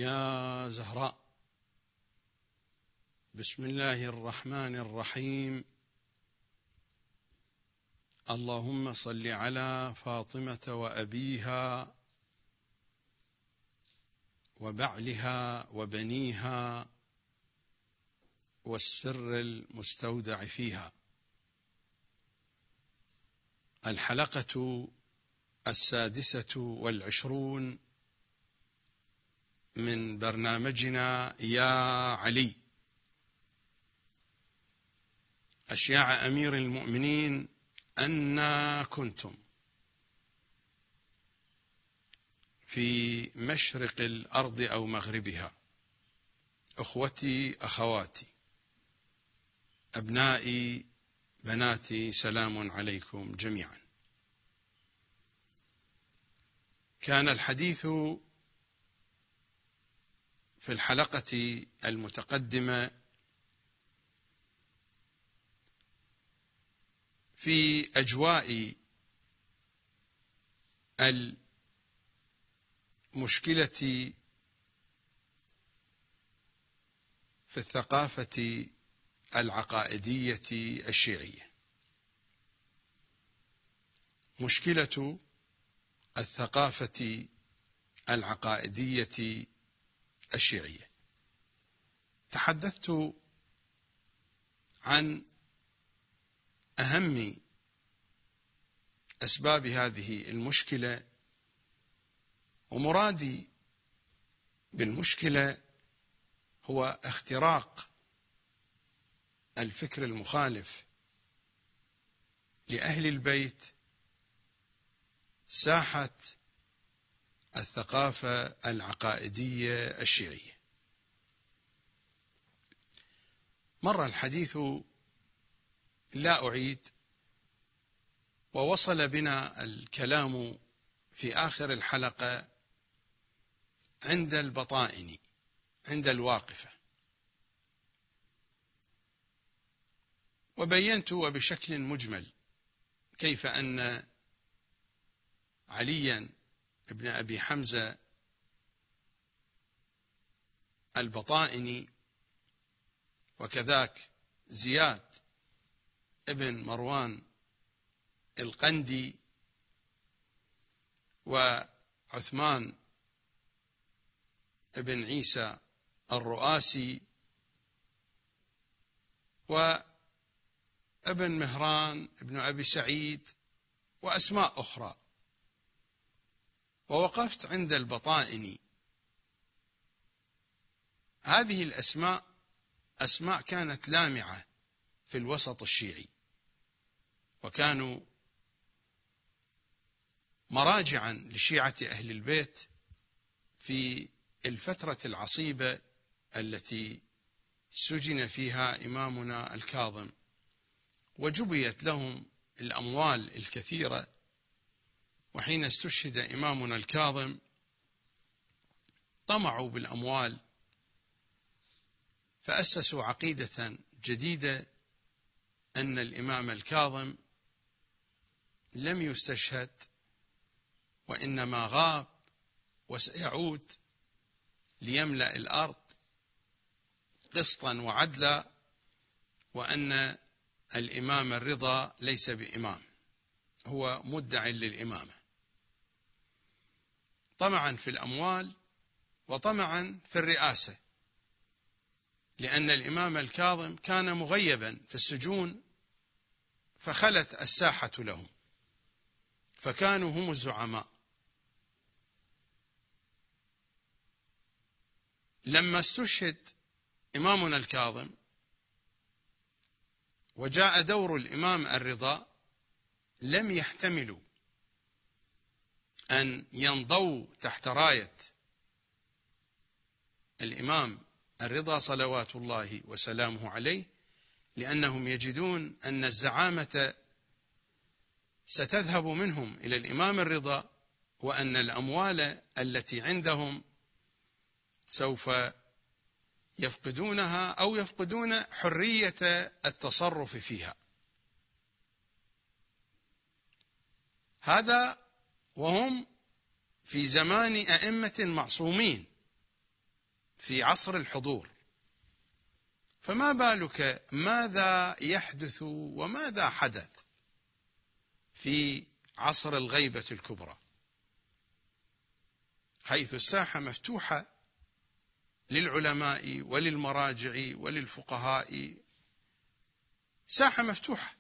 يا زهراء. بسم الله الرحمن الرحيم. اللهم صل على فاطمة وأبيها وبعلها وبنيها والسر المستودع فيها. الحلقة 26 من برنامجنا يا علي. أشياع أمير المؤمنين أنا كنتم في مشرق الأرض أو مغربها، أخوتي أخواتي أبنائي بناتي، سلام عليكم جميعا. كان الحديث في الحلقة المتقدمة في أجواء المشكلة في الثقافة العقائدية الشيعية، مشكلة الثقافة العقائدية الشيعية. تحدثت عن أهم أسباب هذه المشكلة، ومرادي بالمشكلة هو اختراق الفكر المخالف لأهل البيت ساحة الثقافة العقائدية الشيعية. مر الحديث لا أعيد، ووصل بنا الكلام في آخر الحلقة عند البطائن، عند الواقفة، وبينت وبشكل مجمل كيف أن عليا ابن أبي حمزة البطائني وكذاك زياد ابن مروان القندي وعثمان ابن عيسى الرؤاسي وابن مهران ابن أبي سعيد وأسماء أخرى. ووقفت عند البطائن. هذه الأسماء أسماء كانت لامعة في الوسط الشيعي، وكانوا مراجعا لشيعة أهل البيت في الفترة العصيبة التي سجن فيها إمامنا الكاظم، وجبيت لهم الأموال الكثيرة. وحين استشهد إمامنا الكاظم طمعوا بالأموال، فأسسوا عقيدة جديدة أن الإمام الكاظم لم يستشهد، وإنما غاب وسيعود ليملأ الأرض قسطا وعدلا، وأن الإمام الرضا ليس بإمام، هو مدع للإمامة، طمعا في الأموال وطمعا في الرئاسة، لأن الإمام الكاظم كان مغيبا في السجون، فخلت الساحة لهم، فكانوا هم الزعماء. لما استشهد إمامنا الكاظم وجاء دور الإمام الرضا، لم يحتملوا أن ينضوا تحت راية الإمام الرضا صلوات الله وسلامه عليه، لأنهم يجدون أن الزعامة ستذهب منهم إلى الإمام الرضا، وأن الأموال التي عندهم سوف يفقدونها أو يفقدون حرية التصرف فيها. هذا وهم في زمان أئمة معصومين في عصر الحضور، فما بالك ماذا يحدث وماذا حدث في عصر الغيبة الكبرى، حيث الساحة مفتوحة للعلماء وللمراجع وللفقهاء، ساحة مفتوحة،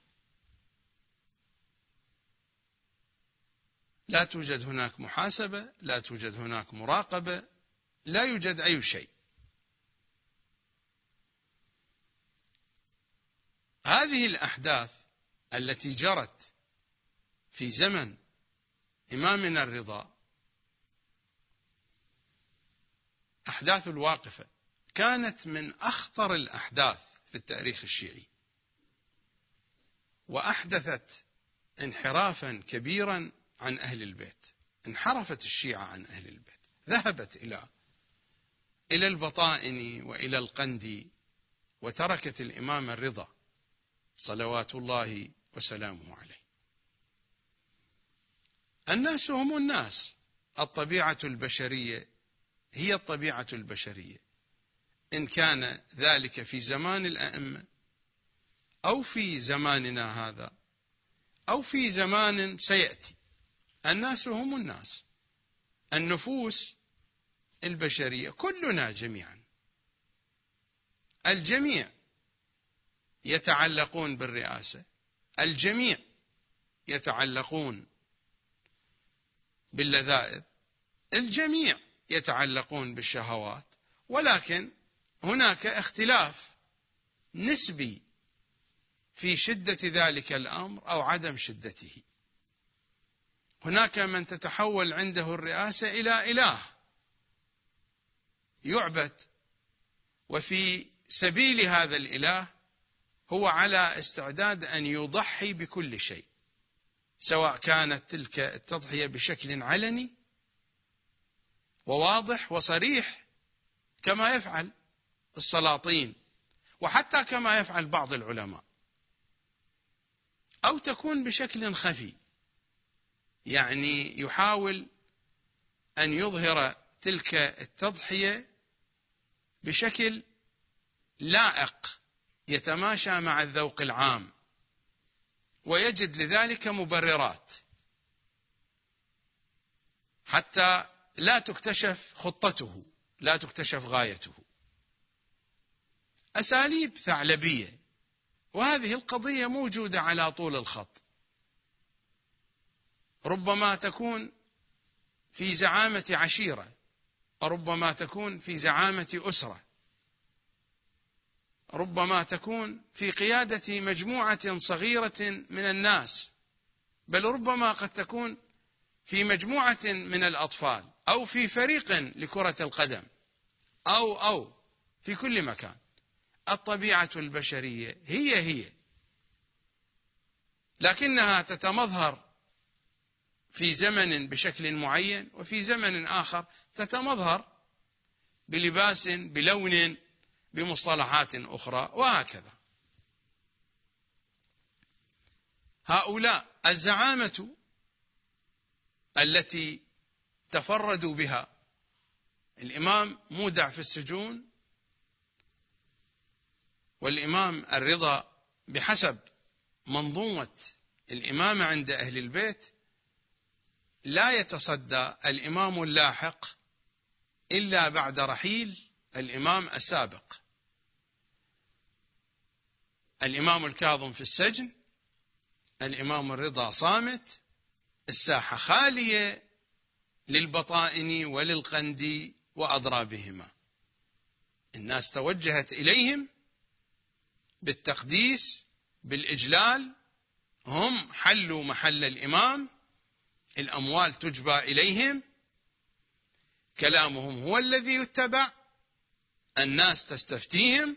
لا توجد هناك محاسبة، لا توجد هناك مراقبة، لا يوجد أي شيء. هذه الأحداث التي جرت في زمن إمامنا الرضا أحداث الواقفة كانت من أخطر الأحداث في التاريخ الشيعي، وأحدثت انحرافا كبيرا عن أهل البيت. انحرفت الشيعة عن أهل البيت، ذهبت إلى البطائن وإلى القند، وتركت الإمام الرضا صلوات الله وسلامه عليه. الناس هم الناس، الطبيعة البشرية هي الطبيعة البشرية، إن كان ذلك في زمان الأئمة أو في زماننا هذا أو في زمان سيأتي. الناس هم الناس، النفوس البشرية كلنا جميعا، الجميع يتعلقون بالرئاسة، الجميع يتعلقون باللذائذ، الجميع يتعلقون بالشهوات، ولكن هناك اختلاف نسبي في شدة ذلك الأمر أو عدم شدته. هناك من تتحول عنده الرئاسة إلى إله يعبد، وفي سبيل هذا الإله هو على استعداد أن يضحي بكل شيء، سواء كانت تلك التضحية بشكل علني وواضح وصريح كما يفعل السلاطين وحتى كما يفعل بعض العلماء، أو تكون بشكل خفي، يعني يحاول أن يظهر تلك التضحية بشكل لائق يتماشى مع الذوق العام، ويجد لذلك مبررات حتى لا تكتشف خطته، لا تكتشف غايته. أساليب ثعلبية، وهذه القضية موجودة على طول الخط. ربما تكون في زعامة عشيرة، وربما تكون في زعامة أسرة، ربما تكون في قيادة مجموعة صغيرة من الناس، بل ربما قد تكون في مجموعة من الأطفال، أو في فريق لكرة القدم، أو في كل مكان. الطبيعة البشرية هي، لكنها تتمظهر في زمن بشكل معين، وفي زمن آخر تتمظهر بلباس، بلون، بمصطلحات أخرى، وهكذا. هؤلاء الزعامة التي تفردوا بها، الإمام مودع في السجون، والإمام الرضا بحسب منظومة الإمامة عند أهل البيت لا يتصدى الإمام اللاحق إلا بعد رحيل الإمام السابق. الإمام الكاظم في السجن، الإمام الرضا صامت، الساحة خالية للبطائن وللقند وأضرابهما. الناس توجهت إليهم بالتقديس، بالإجلال، هم حلوا محل الإمام، الأموال تجبى إليهم، كلامهم هو الذي يتبع، الناس تستفتيهم،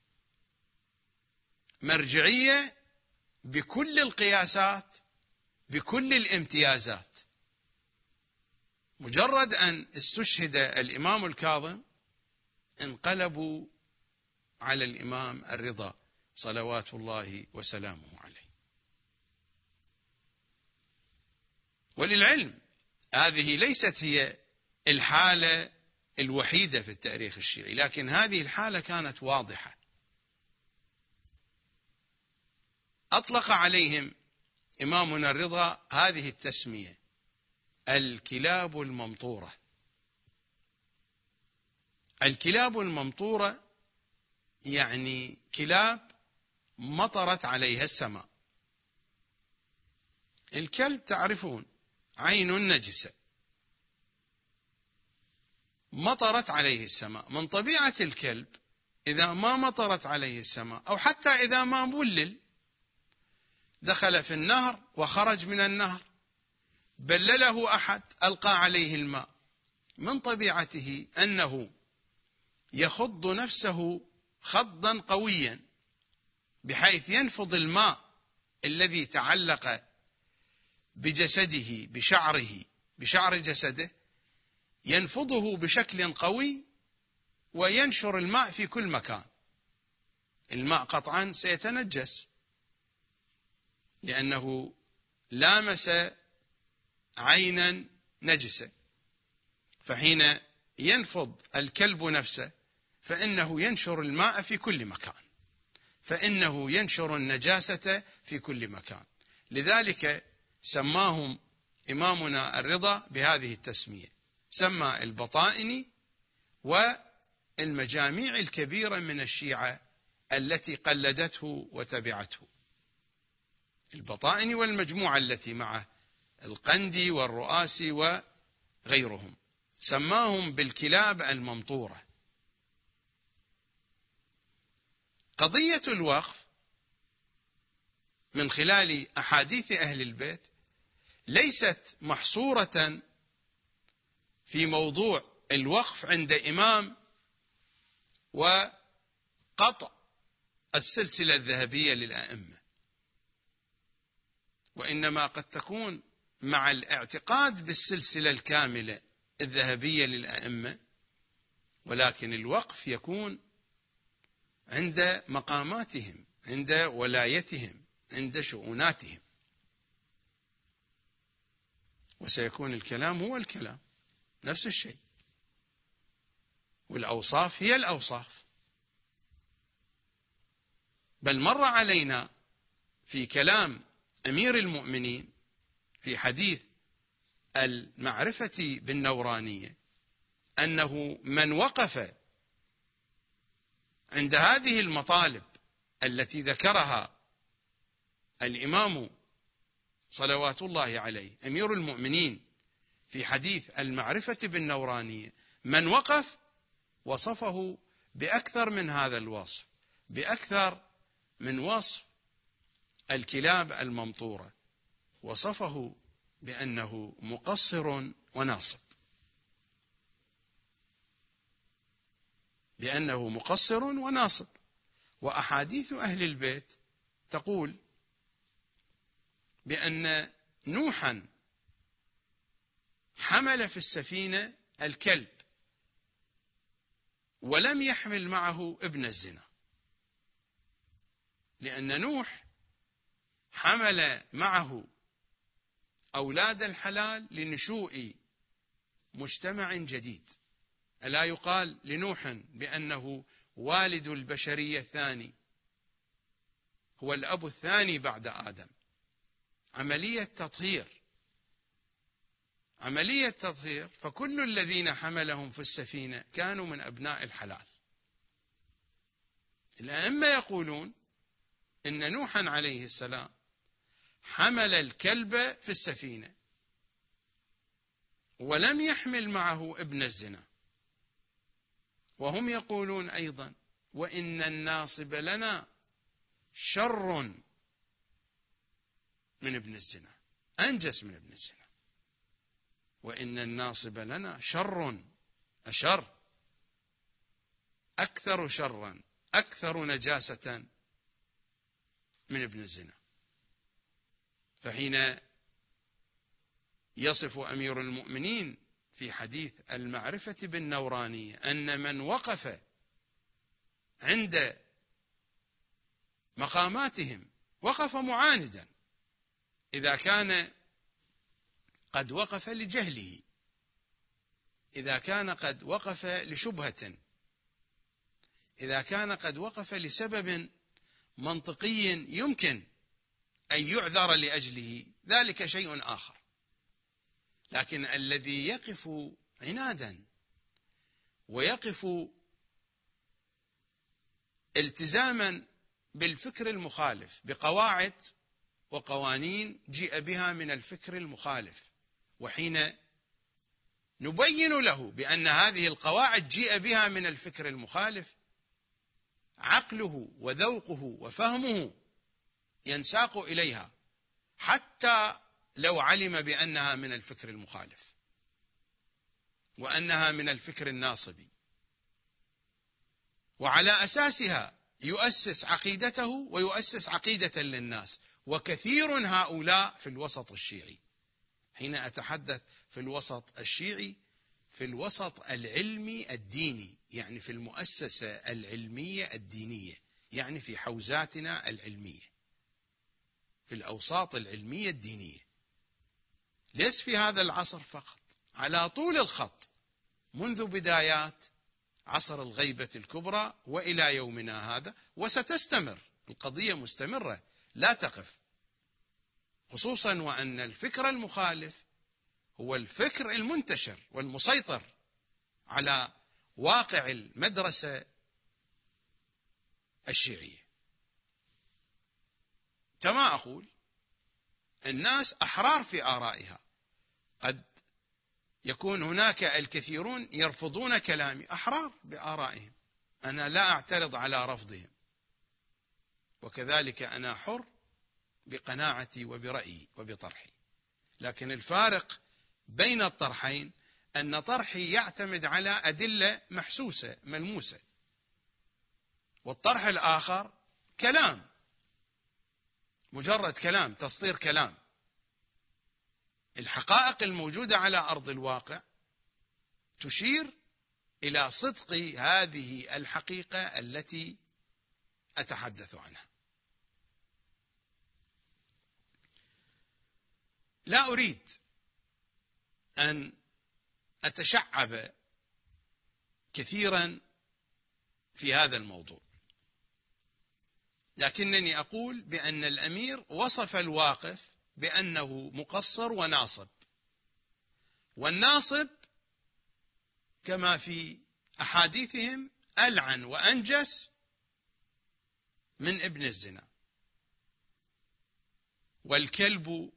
مرجعية بكل القياسات، بكل الامتيازات. مجرد أن استشهد الإمام الكاظم انقلبوا على الإمام الرضا صلوات الله وسلامه عليه. وللعلم هذه ليست هي الحالة الوحيدة في التاريخ الشيعي، لكن هذه الحالة كانت واضحة. أطلق عليهم إمامنا الرضا هذه التسمية: الكلاب الممطورة. الكلاب الممطورة يعني كلاب مطرت عليها السماء. الكلب تعرفون عين نجسة مطرت عليه السماء. من طبيعة الكلب إذا ما مطرت عليه السماء، أو حتى إذا ما بلل، دخل في النهر وخرج من النهر، بلله أحد، ألقى عليه الماء، من طبيعته أنه يخض نفسه خضا قويا بحيث ينفض الماء الذي تعلق بجسده، بشعره، بشعر جسده، ينفضه بشكل قوي وينشر الماء في كل مكان. الماء قطعا سيتنجس لأنه لامس عينا نجسة، فحين ينفض الكلب نفسه فإنه ينشر الماء في كل مكان، فإنه ينشر النجاسة في كل مكان. لذلك سماهم إمامنا الرضا بهذه التسمية، سمى البطائني والمجاميع الكبيرة من الشيعة التي قلدته وتبعته، البطائني والمجموعة التي معه، القندي والرؤاسي وغيرهم، سماهم بالكلاب الممطورة. قضية الوقف من خلال أحاديث أهل البيت ليست محصورة في موضوع الوقف عند إمام وقطع السلسلة الذهبية للأئمة، وإنما قد تكون مع الاعتقاد بالسلسلة الكاملة الذهبية للأئمة، ولكن الوقف يكون عند مقاماتهم، عند ولايتهم، عند شؤوناتهم، وسيكون الكلام هو الكلام نفس الشيء، والأوصاف هي الأوصاف. بل مر علينا في كلام أمير المؤمنين في حديث المعرفة بالنورانية أنه من وقف عند هذه المطالب التي ذكرها الإمام صلوات الله عليه أمير المؤمنين في حديث المعرفة بالنورانية، من وقف وصفه بأكثر من هذا الوصف، بأكثر من وصف الكلاب الممطورة، وصفه بأنه مقصر وناصب، بأنه مقصر وناصب. وأحاديث أهل البيت تقول بأن نوحا حمل في السفينة الكلب ولم يحمل معه ابن الزنا، لأن نوح حمل معه أولاد الحلال لنشوء مجتمع جديد. ألا يقال لنوح بأنه والد البشرية الثاني، هو الأب الثاني بعد آدم؟ عملية تطهير، فكل الذين حملهم في السفينة كانوا من أبناء الحلال. الأئمة يقولون إن نوحا عليه السلام حمل الكلب في السفينة ولم يحمل معه ابن الزنا، وهم يقولون أيضا وإن الناصب لنا شر من ابن الزنا، أنجس من ابن الزنا، وإن الناصب لنا أشر، أكثر شرا، أكثر نجاسة من ابن الزنا. فحين يصف أمير المؤمنين في حديث المعرفة بالنورانية أن من وقف عند مقاماتهم وقف معاندا، إذا كان قد وقف لجهله، إذا كان قد وقف لشبهة، إذا كان قد وقف لسبب منطقي يمكن أن يعذر لأجله، ذلك شيء آخر. لكن الذي يقف عنادا ويقف التزاما بالفكر المخالف بقواعد وقوانين جيء بها من الفكر المخالف، وحين نبين له بأن هذه القواعد جيء بها من الفكر المخالف، عقله وذوقه وفهمه ينساق إليها حتى لو علم بأنها من الفكر المخالف وأنها من الفكر الناصبي، وعلى أساسها يؤسس عقيدته ويؤسس عقيدة للناس. وكثير هؤلاء في الوسط الشيعي. حين أتحدث في الوسط الشيعي، في الوسط العلمي الديني، يعني في المؤسسة العلمية الدينية، يعني في حوزاتنا العلمية، في الأوساط العلمية الدينية، ليس في هذا العصر فقط، على طول الخط منذ بدايات عصر الغيبة الكبرى وإلى يومنا هذا، وستستمر القضية مستمرة لا تقف، خصوصا وأن الفكر المخالف هو الفكر المنتشر والمسيطر على واقع المدرسة الشيعية. كما أقول، الناس أحرار في آرائها، قد يكون هناك الكثيرون يرفضون كلامي، أحرار بآرائهم، أنا لا أعترض على رفضهم، وكذلك أنا حر بقناعتي وبرأيي وبطرحي. لكن الفارق بين الطرحين أن طرحي يعتمد على أدلة محسوسة ملموسة، والطرح الآخر كلام، مجرد كلام، تسطير كلام. الحقائق الموجودة على أرض الواقع تشير إلى صدق هذه الحقيقة التي أتحدث عنها. لا أريد أن أتشعب كثيرا في هذا الموضوع، لكنني أقول بأن الأمير وصف الواقف بأنه مقصر وناصب، والناصب كما في أحاديثهم ألعن وأنجس من ابن الزنا، والكلب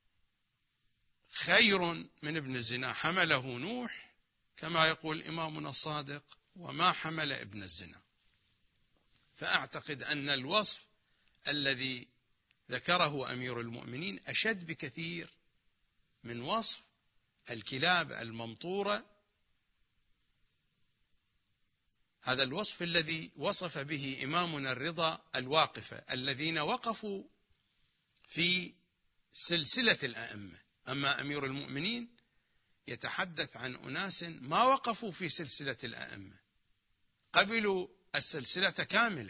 خير من ابن الزنا، حمله نوح كما يقول إمامنا الصادق، وما حمل ابن الزنا. فأعتقد أن الوصف الذي ذكره أمير المؤمنين أشد بكثير من وصف الكلاب الممطورة، هذا الوصف الذي وصف به إمامنا الرضا الواقفة الذين وقفوا في سلسلة الأئمة. أما أمير المؤمنين يتحدث عن أناس ما وقفوا في سلسلة الأئمة، قبلوا السلسلة كاملة،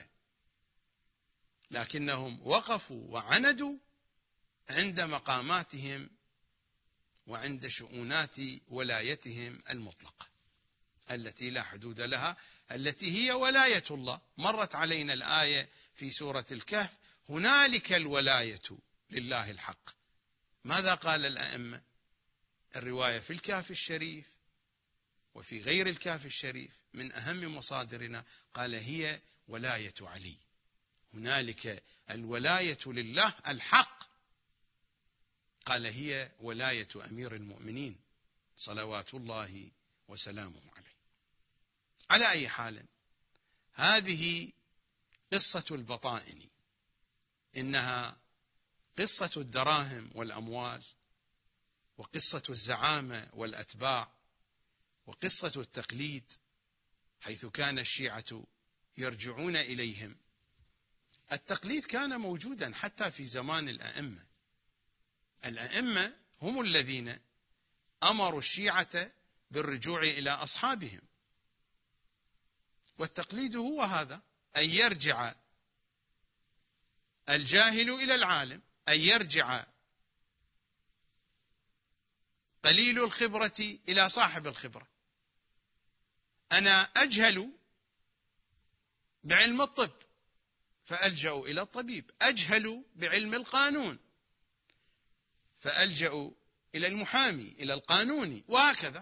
لكنهم وقفوا وعندوا عند مقاماتهم وعند شؤونات ولايتهم المطلقة التي لا حدود لها، التي هي ولاية الله. مرت علينا الآية في سورة الكهف: هنالك الولاية لله الحق. ماذا قال الأئمة؟ الرواية في الكهف الشريف وفي غير الكهف الشريف من أهم مصادرنا، قال هي ولاية علي، هنالك الولاية لله الحق، قال هي ولاية أمير المؤمنين صلوات الله وسلامه عليه. على أي حال، هذه قصة البطائن، إنها قصة الدراهم والأموال، وقصة الزعامة والأتباع، وقصة التقليد، حيث كان الشيعة يرجعون إليهم. التقليد كان موجودا حتى في زمان الأئمة. الأئمة هم الذين أمروا الشيعة بالرجوع إلى أصحابهم، والتقليد هو هذا، أن يرجع الجاهل إلى العالم، أن يرجع قليل الخبرة إلى صاحب الخبرة. أنا أجهل بعلم الطب فألجأ إلى الطبيب، أجهل بعلم القانون فألجأ إلى المحامي، إلى القانوني، وهكذا.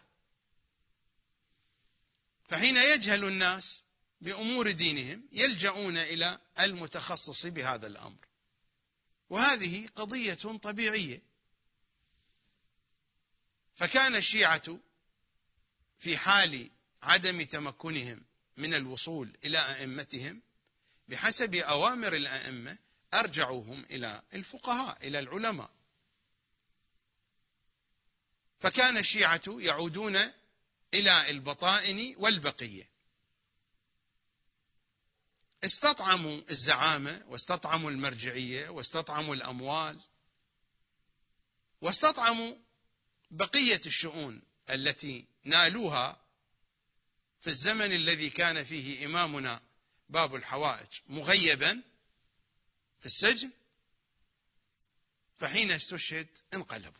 فحين يجهل الناس بأمور دينهم يلجؤون إلى المتخصص بهذا الأمر، وهذه قضية طبيعية. فكان الشيعة في حال عدم تمكنهم من الوصول إلى أئمتهم بحسب أوامر الأئمة أرجعوهم إلى الفقهاء، إلى العلماء. فكان الشيعة يعودون إلى البطائن والبقية، استطعموا الزعامة واستطعموا المرجعية واستطعموا الأموال واستطعموا بقية الشؤون التي نالوها في الزمن الذي كان فيه إمامنا باب الحوائج مغيبا في السجن، فحين استشهد انقلبوا.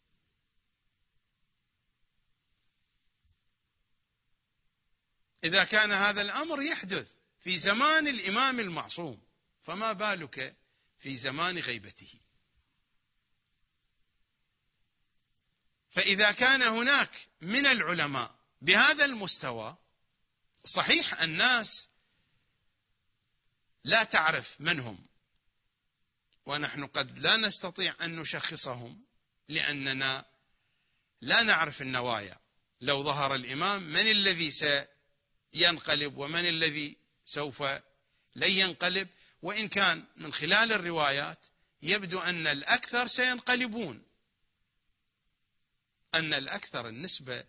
إذا كان هذا الأمر يحدث في زمان الإمام المعصوم، فما بالك في زمان غيبته؟ فإذا كان هناك من العلماء بهذا المستوى، صحيح الناس لا تعرف من هم، ونحن قد لا نستطيع أن نشخصهم لأننا لا نعرف النوايا. لو ظهر الإمام من الذي سينقلب ومن الذي سوف لن ينقلب؟ وإن كان من خلال الروايات يبدو أن الأكثر سينقلبون، أن الأكثر، النسبة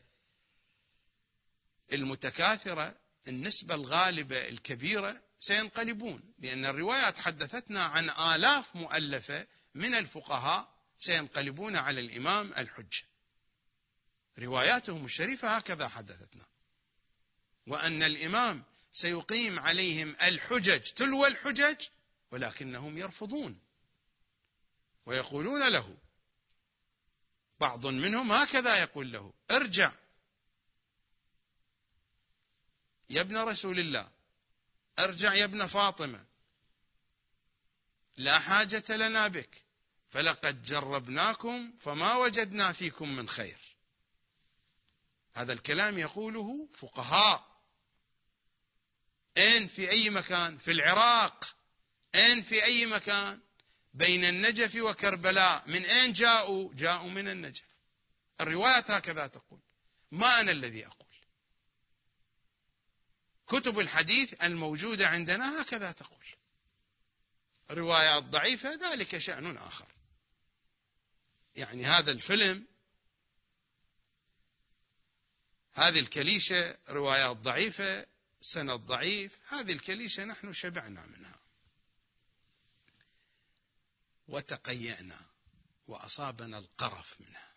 المتكاثرة، النسبة الغالبة الكبيرة سينقلبون، لأن الروايات حدثتنا عن آلاف مؤلفة من الفقهاء سينقلبون على الإمام الحجة. رواياتهم الشريفة هكذا حدثتنا، وأن الإمام سيقيم عليهم الحجج تلو الحجج، ولكنهم يرفضون ويقولون له، بعض منهم هكذا يقول له: ارجع يا ابن رسول الله، ارجع يا ابن فاطمة، لا حاجة لنا بك، فلقد جربناكم فما وجدنا فيكم من خير. هذا الكلام يقوله فقهاء. أين؟ في أي مكان؟ في العراق. أين؟ في أي مكان؟ بين النجف وكربلاء. من أين جاءوا؟ جاءوا من النجف. الروايات هكذا تقول، ما أنا الذي أقول. كتب الحديث الموجودة عندنا هكذا تقول. روايات ضعيفة ذلك شأن آخر. يعني هذا الفيلم، هذه الكليشة، روايات ضعيفة، سند ضعيف، هذه الكليشة نحن شبعنا منها وتقيأنا وأصابنا القرف منها.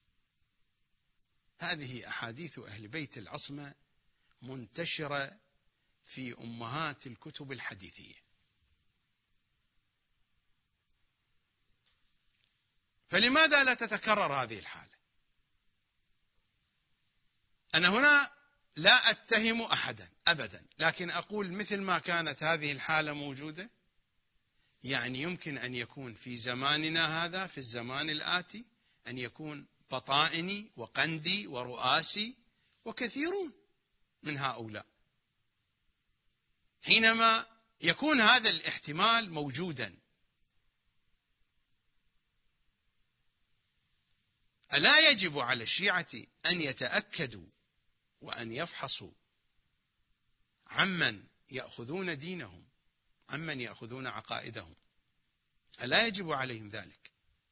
هذه أحاديث أهل بيت العصمة منتشرة في أمهات الكتب الحديثية. فلماذا لا تتكرر هذه الحالة؟ أنا هنا لا أتهم أحدا أبدا، لكن أقول مثل ما كانت هذه الحالة موجودة، يعني يمكن أن يكون في زماننا هذا، في الزمان الآتي، أن يكون بطائني وقندي ورؤاسي وكثيرون من هؤلاء. حينما يكون هذا الاحتمال موجودا، ألا يجب على الشيعة أن يتأكدوا وأن يفحصوا عمن يأخذون دينهم، عمن يأخذون عقائدهم؟ ألا يجب عليهم ذلك؟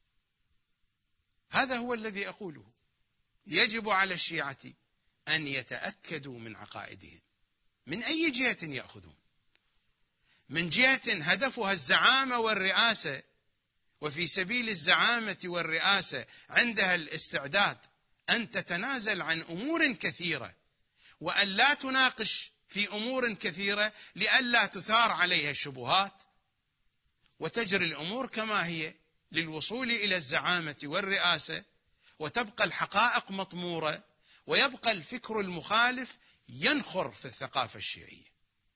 هذا هو الذي أقوله. يجب على الشيعة أن يتأكدوا من عقائدهم. من أي جهة يأخذون؟ من جهة هدفها الزعامة والرئاسة، وفي سبيل الزعامة والرئاسة عندها الاستعداد أن تتنازل عن أمور كثيرة وأن لا تناقش في أمور كثيرة لئلا تثار عليها الشبهات، وتجري الأمور كما هي للوصول إلى الزعامة والرئاسة، وتبقى الحقائق مطمورة، ويبقى الفكر المخالف ينخر في الثقافة الشيعية.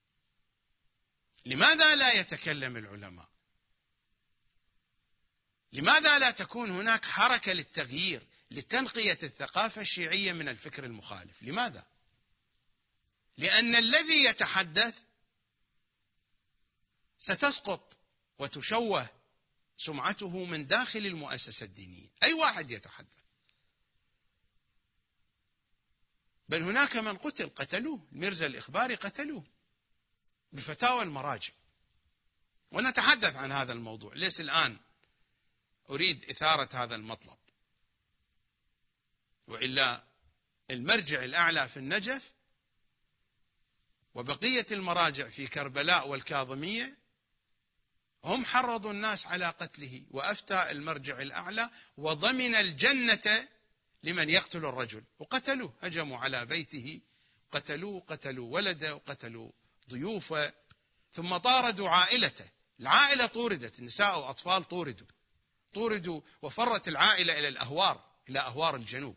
لماذا لا يتكلم العلماء؟ لماذا لا تكون هناك حركة للتغيير، لتنقية الثقافة الشيعية من الفكر المخالف؟ لماذا؟ لأن الذي يتحدث ستسقط وتشوه سمعته من داخل المؤسسة الدينية. أي واحد يتحدث، بل هناك من قتلوه، الميرزا الإخباري قتلوه بفتاوى المراجع. ونتحدث عن هذا الموضوع، ليس الآن أريد إثارة هذا المطلب، وإلا المرجع الأعلى في النجف وبقية المراجع في كربلاء والكاظمية هم حرضوا الناس على قتله، وأفتى المرجع الأعلى وضمن الجنة لمن يقتل الرجل، وقتلوه، هجموا على بيته، قتلوا ولده، وقتلوا ضيوفه، ثم طاردوا عائلته. العائلة طوردت، النساء وأطفال طوردوا، وفرت العائلة إلى الأهوار، إلى أهوار الجنوب.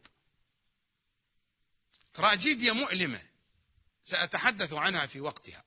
تراجيديا مؤلمة سأتحدث عنها في وقتها.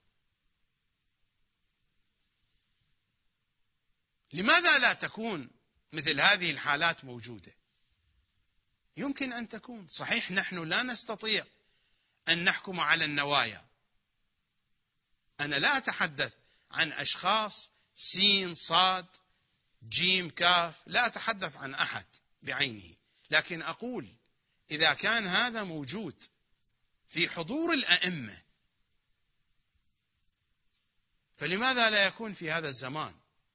لماذا لا تكون مثل هذه الحالات موجودة؟ يمكن أن تكون. صحيح نحن لا نستطيع أن نحكم على النوايا. أنا لا أتحدث عن أشخاص سين صاد جيم كاف، لا أتحدث عن أحد بعينه، لكن أقول إذا كان هذا موجود في حضور الأئمة، فلماذا لا يكون في هذا الزمان؟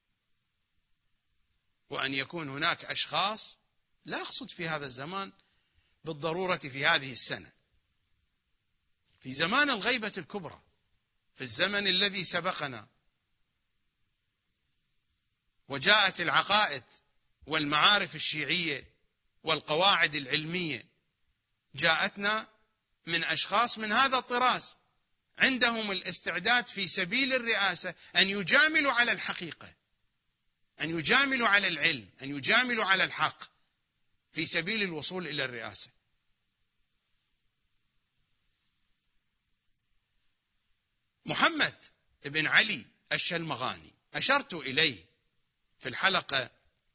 وأن يكون هناك أشخاص، لا أقصد في هذا الزمان بالضرورة في هذه السنة، في زمان الغيبة الكبرى، في الزمن الذي سبقنا، وجاءت العقائد والمعارف الشيعية والقواعد العلمية جاءتنا من أشخاص من هذا الطراز، عندهم الاستعداد في سبيل الرئاسة أن يجاملوا على الحقيقة، أن يجاملوا على العلم، أن يجاملوا على الحق في سبيل الوصول إلى الرئاسة. محمد بن علي الشلمغاني أشرت إليه في الحلقة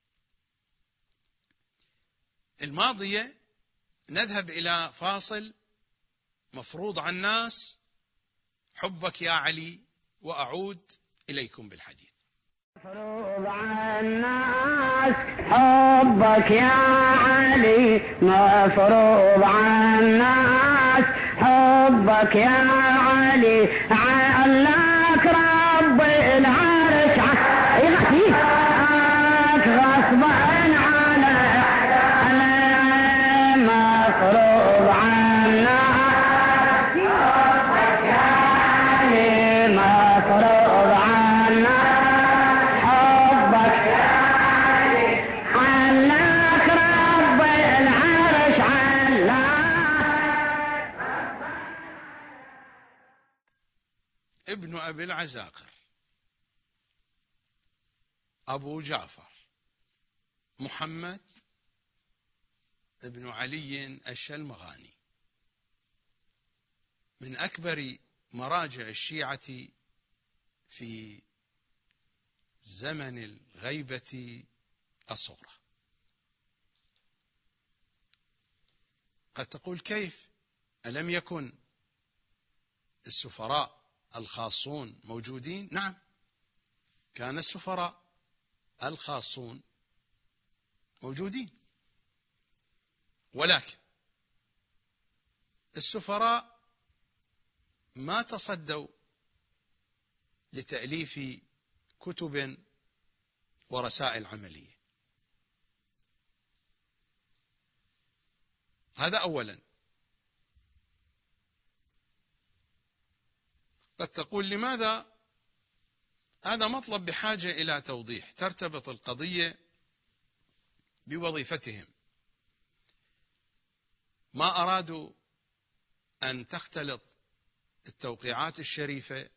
الماضية. نذهب إلى فاصل مفروض على الناس، حبك يا علي، وأعود إليكم بالحديث. مفروض على الناس حبك يا علي، مفروض على الناس حبك يا علي، علاك رب العرش غصبا على مفروض على الناس حبك يا علي، مفروض على الناس حبك يا علي، علاك رب العرش ابن أبي العزاقر أبو جعفر محمد ابن علي الشلمغاني من أكبر مراجع الشيعة في زمن الغيبة الصغرى. قد تقول كيف؟ ألم يكن السفراء الخاصون موجودين؟ نعم، كان السفراء الخاصون موجودين، ولكن السفراء ما تصدوا لتأليف كتب ورسائل عملية. هذا أولا. قد تقول لماذا؟ هذا مطلب بحاجة إلى توضيح. ترتبط القضية بوظيفتهم. ما أرادوا أن تختلط التوقيعات الشريفة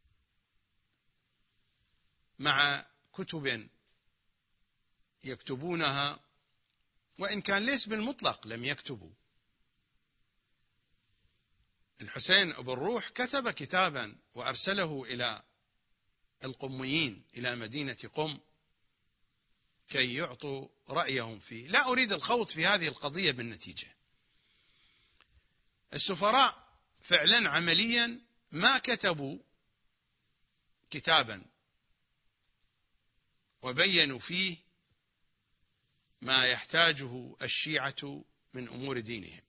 مع كتب يكتبونها، وإن كان ليس بالمطلق لم يكتبوا، الحسين أبو الروح كتب كتابا وأرسله إلى القميين إلى مدينة قم كي يعطوا رأيهم فيه. لا أريد الخوض في هذه القضية بالنتيجة. السفراء فعلا عمليا ما كتبوا كتابا وبينوا فيه ما يحتاجه الشيعة من أمور دينهم.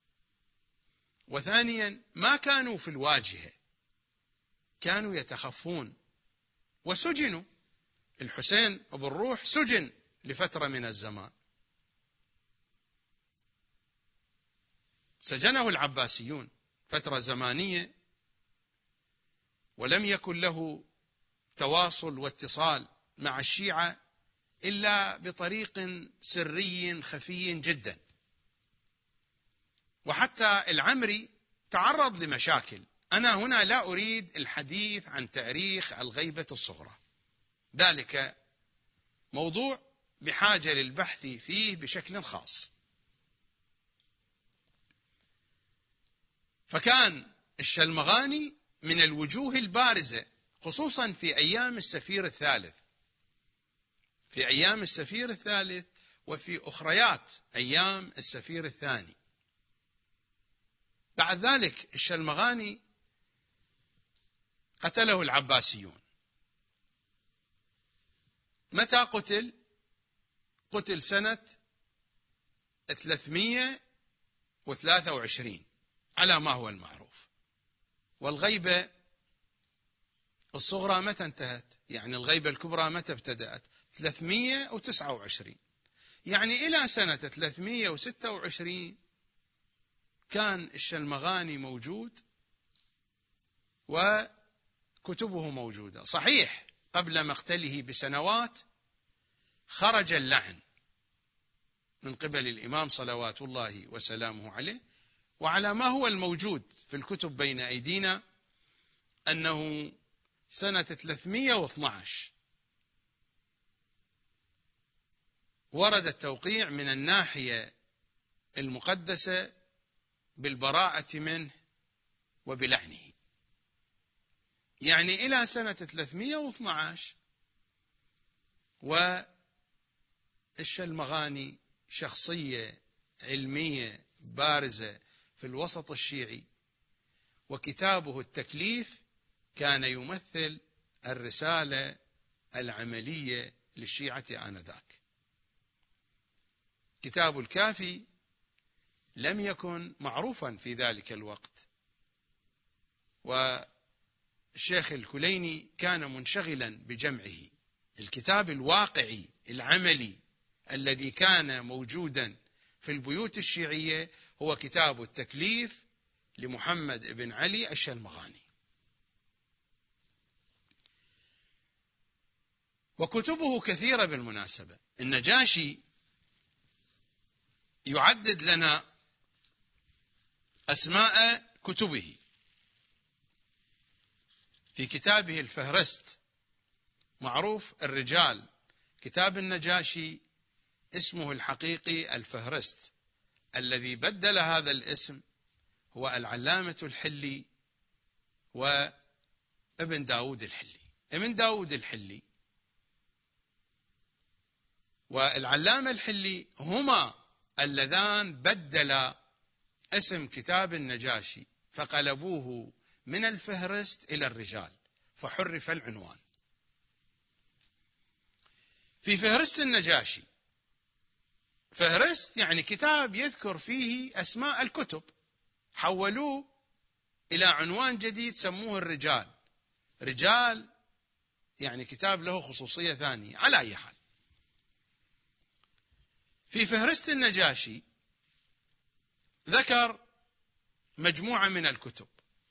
وثانيا ما كانوا في الواجهة، كانوا يتخفون وسجنوا. الحسين أبو الروح سجن لفترة من الزمان، سجنه العباسيون فترة زمانية، ولم يكن له تواصل واتصال مع الشيعة إلا بطريق سري خفي جدا. وحتى العمري تعرض لمشاكل. أنا هنا لا أريد الحديث عن تاريخ الغيبة الصغرى، ذلك موضوع بحاجة للبحث فيه بشكل خاص. فكان الشلمغاني من الوجوه البارزة خصوصا في أيام السفير الثالث، في أيام السفير الثالث وفي أخريات أيام السفير الثاني. بعد ذلك الشلمغاني قتله العباسيون. متى قتل؟ قتل سنة 323 على ما هو المعروف. والغيبة الصغرى متى انتهت؟ يعني الغيبة الكبرى متى ابتدأت؟ 329. يعني إلى سنة 326 كان الشلمغاني موجود وكتبه موجودة. صحيح قبل مقتله بسنوات خرج اللعن من قبل الإمام صلوات الله وسلامه عليه، وعلى ما هو الموجود في الكتب بين أيدينا أنه سنة 312 ورد التوقيع من الناحية المقدسة بالبراءة منه وبلعنه. يعني إلى سنة 312 والشلمغاني شخصية علمية بارزة في الوسط الشيعي، وكتابه التكليف كان يمثل الرسالة العملية للشيعة آنذاك. كتاب الكافي لم يكن معروفا في ذلك الوقت، والشيخ الكليني كان منشغلا بجمعه. الكتاب الواقعي العملي الذي كان موجودا في البيوت الشيعية هو كتاب التكليف لمحمد بن علي الشلمغاني. وكتبه كثيرة بالمناسبة. النجاشي يعدد لنا أسماء كتبه في كتابه الفهرست. معروف الرجال، كتاب النجاشي اسمه الحقيقي الفهرست، الذي بدل هذا الاسم هو العلامة الحلي وابن داود الحلي. ابن داود الحلي والعلامة الحلي هما اللذان بدلا اسم كتاب النجاشي فقلبوه من الفهرست إلى الرجال، فحرف العنوان. في فهرست النجاشي، فهرست يعني كتاب يذكر فيه أسماء الكتب، حولوه إلى عنوان جديد سموه الرجال. رجال يعني كتاب له خصوصية ثانية. على أي حال، في فهرست النجاشي ذكر مجموعة من الكتب: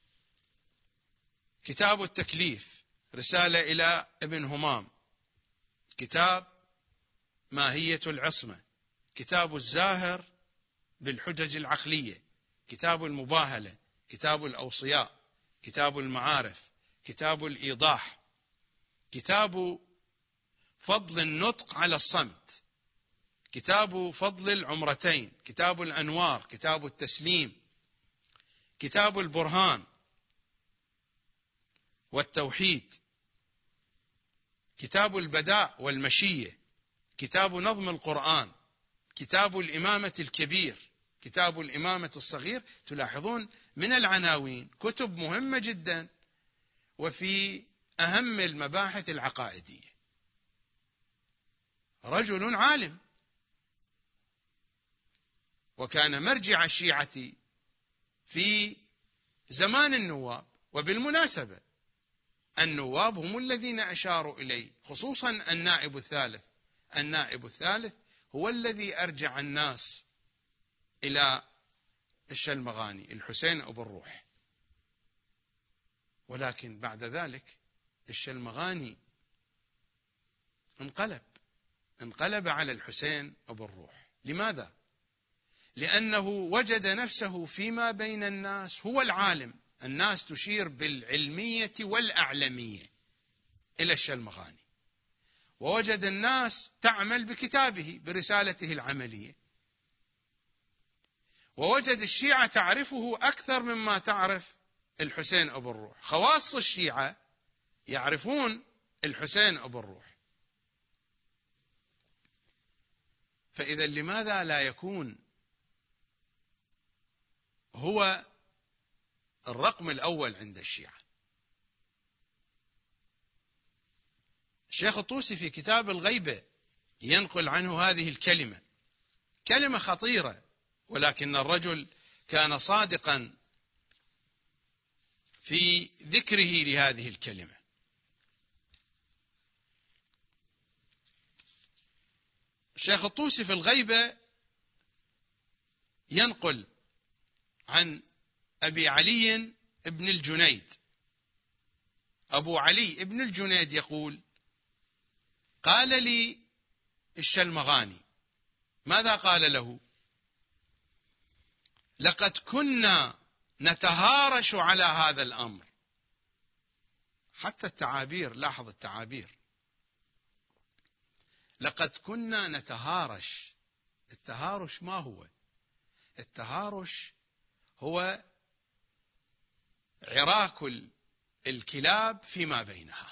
كتاب التكليف، رسالة إلى ابن همام، كتاب ماهية العصمة، كتاب الزاهر بالحجج العقلية، كتاب المباهلة، كتاب الأوصياء، كتاب المعارف، كتاب الإيضاح، كتاب فضل النطق على الصمت، كتاب فضل العمرتين، كتاب الأنوار، كتاب التسليم، كتاب البرهان والتوحيد، كتاب البداء والمشية، كتاب نظم القرآن، كتاب الإمامة الكبير، كتاب الإمامة الصغير. تلاحظون من العناوين كتب مهمة جدا وفي أهم المباحث العقائدية. رجل عالم، وكان مرجع الشيعة في زمان النواب. وبالمناسبة النواب هم الذين أشاروا إليه، خصوصا النائب الثالث. النائب الثالث هو الذي أرجع الناس إلى الشلمغاني، الحسين أبو الروح. ولكن بعد ذلك الشلمغاني انقلب على الحسين أبو الروح. لماذا؟ لأنه وجد نفسه فيما بين الناس هو العالم. الناس تشير بالعلمية والأعلمية إلى الشلمغاني، ووجد الناس تعمل بكتابه برسالته العملية، ووجد الشيعة تعرفه أكثر مما تعرف الحسين أبو الروح. خواص الشيعة يعرفون الحسين أبو الروح. فإذا لماذا لا يكون هو الرقم الأول عند الشيعة؟ الشيخ الطوسي في كتاب الغيبة ينقل عنه هذه الكلمة، كلمة خطيرة، ولكن الرجل كان صادقا في ذكره لهذه الكلمة. الشيخ الطوسي في الغيبة ينقل عن أبي علي ابن الجنيد. أبو علي ابن الجنيد يقول: قال لي الشلمغاني، ماذا قال له؟ لقد كنا نتهارش على هذا الأمر. حتى التعابير، لاحظ التعابير، لقد كنا نتهارش. التهارش ما هو؟ التهارش هو عراك الكلاب فيما بينها.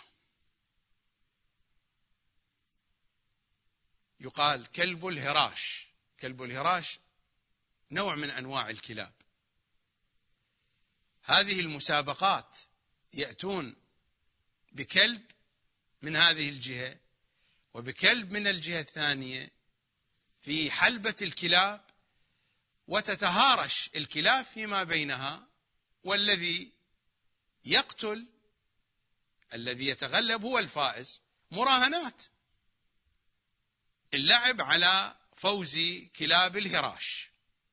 يقال كلب الهراش. كلب الهراش نوع من أنواع الكلاب. هذه المسابقات يأتون بكلب من هذه الجهة وبكلب من الجهة الثانية في حلبة الكلاب، وتتهارش الكلاب فيما بينها، والذي يقتل الذي يتغلب هو الفائز. مراهنات، اللعب على فوز كلاب الهراش.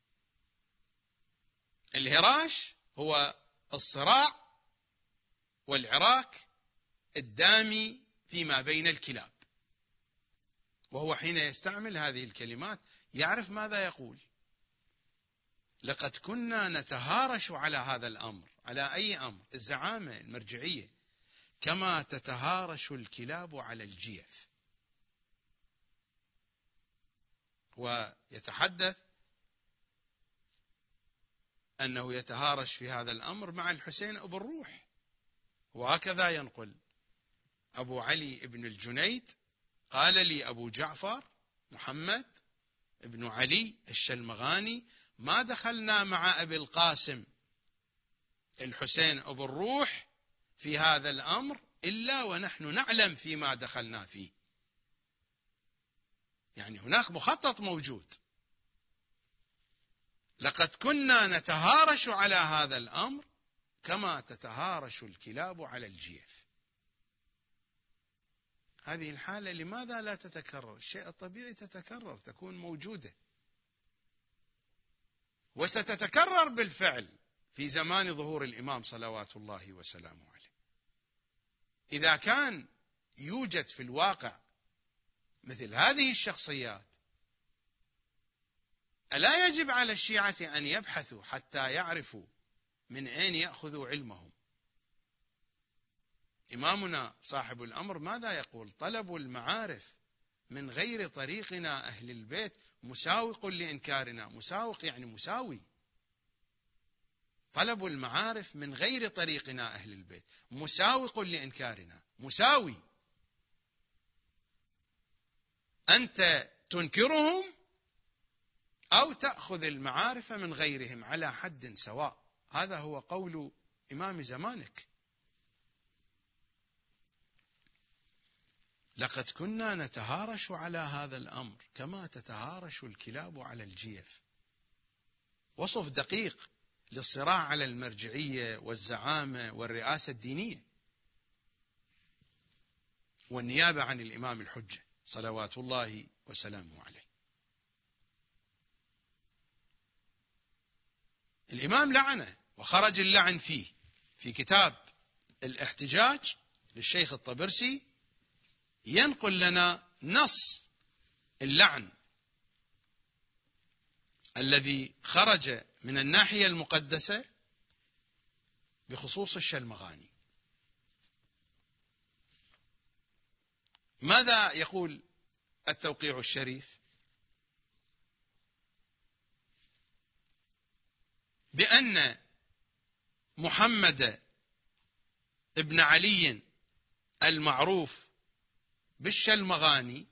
الهراش هو الصراع والعراك الدامي فيما بين الكلاب. وهو حين يستعمل هذه الكلمات يعرف ماذا يقول. لقد كنا نتهارش على هذا الأمر. على أي أمر؟ الزعامة، المرجعية، كما تتهارش الكلاب على الجيف. ويتحدث أنه يتهارش في هذا الأمر مع الحسين أبو الروح. وهكذا ينقل أبو علي بن الجنيد: قال لي أبو جعفر محمد بن علي الشلمغاني: ما دخلنا مع أبي القاسم الحسين أبو الروح في هذا الأمر إلا ونحن نعلم فيما دخلنا فيه. يعني هناك مخطط موجود. لقد كنا نتهارش على هذا الأمر كما تتهارش الكلاب على الجيف. هذه الحالة لماذا لا تتكرر؟ الشيء الطبيعي تتكرر، تكون موجودة، وستتكرر بالفعل في زمان ظهور الإمام صلوات الله وسلامه عليه. إذا كان يوجد في الواقع مثل هذه الشخصيات، ألا يجب على الشيعة أن يبحثوا حتى يعرفوا من أين يأخذوا علمهم؟ إمامنا صاحب الأمر ماذا يقول؟ طلب المعارف من غير طريقنا أهل البيت مساوق لإنكارنا. مساوق يعني مساوي. طلب المعارف من غير طريقنا أهل البيت مساوق لإنكارنا، مساوي. أنت تنكرهم أو تأخذ المعارف من غيرهم على حد سواء. هذا هو قول إمام زمانك. لقد كنا نتهارش على هذا الأمر كما تتهارش الكلاب على الجيف. وصف دقيق للصراع على المرجعية والزعامة والرئاسة الدينية والنيابة عن الإمام الحجة صلوات الله وسلامه عليه. الإمام لعنه وخرج اللعن فيه في كتاب الاحتجاج للشيخ الطبرسي، ينقل لنا نص اللعن الذي خرج من الناحية المقدسة بخصوص الشلمغاني. ماذا يقول التوقيع الشريف؟ بأن محمد ابن علي المعروف بالشلمغاني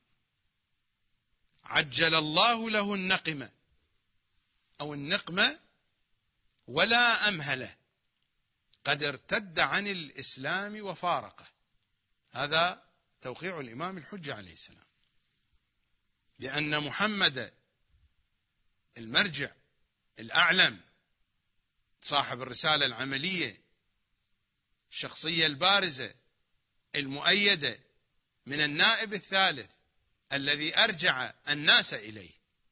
عجل الله له النقمة أو النقمة ولا أمهله، قد ارتد عن الإسلام وفارقه. هذا توقيع الإمام الحجة عليه السلام، بأن محمد المرجع الأعلم صاحب الرسالة العملية الشخصية البارزة المؤيدة من النائب الثالث الذي أرجع الناس إليه،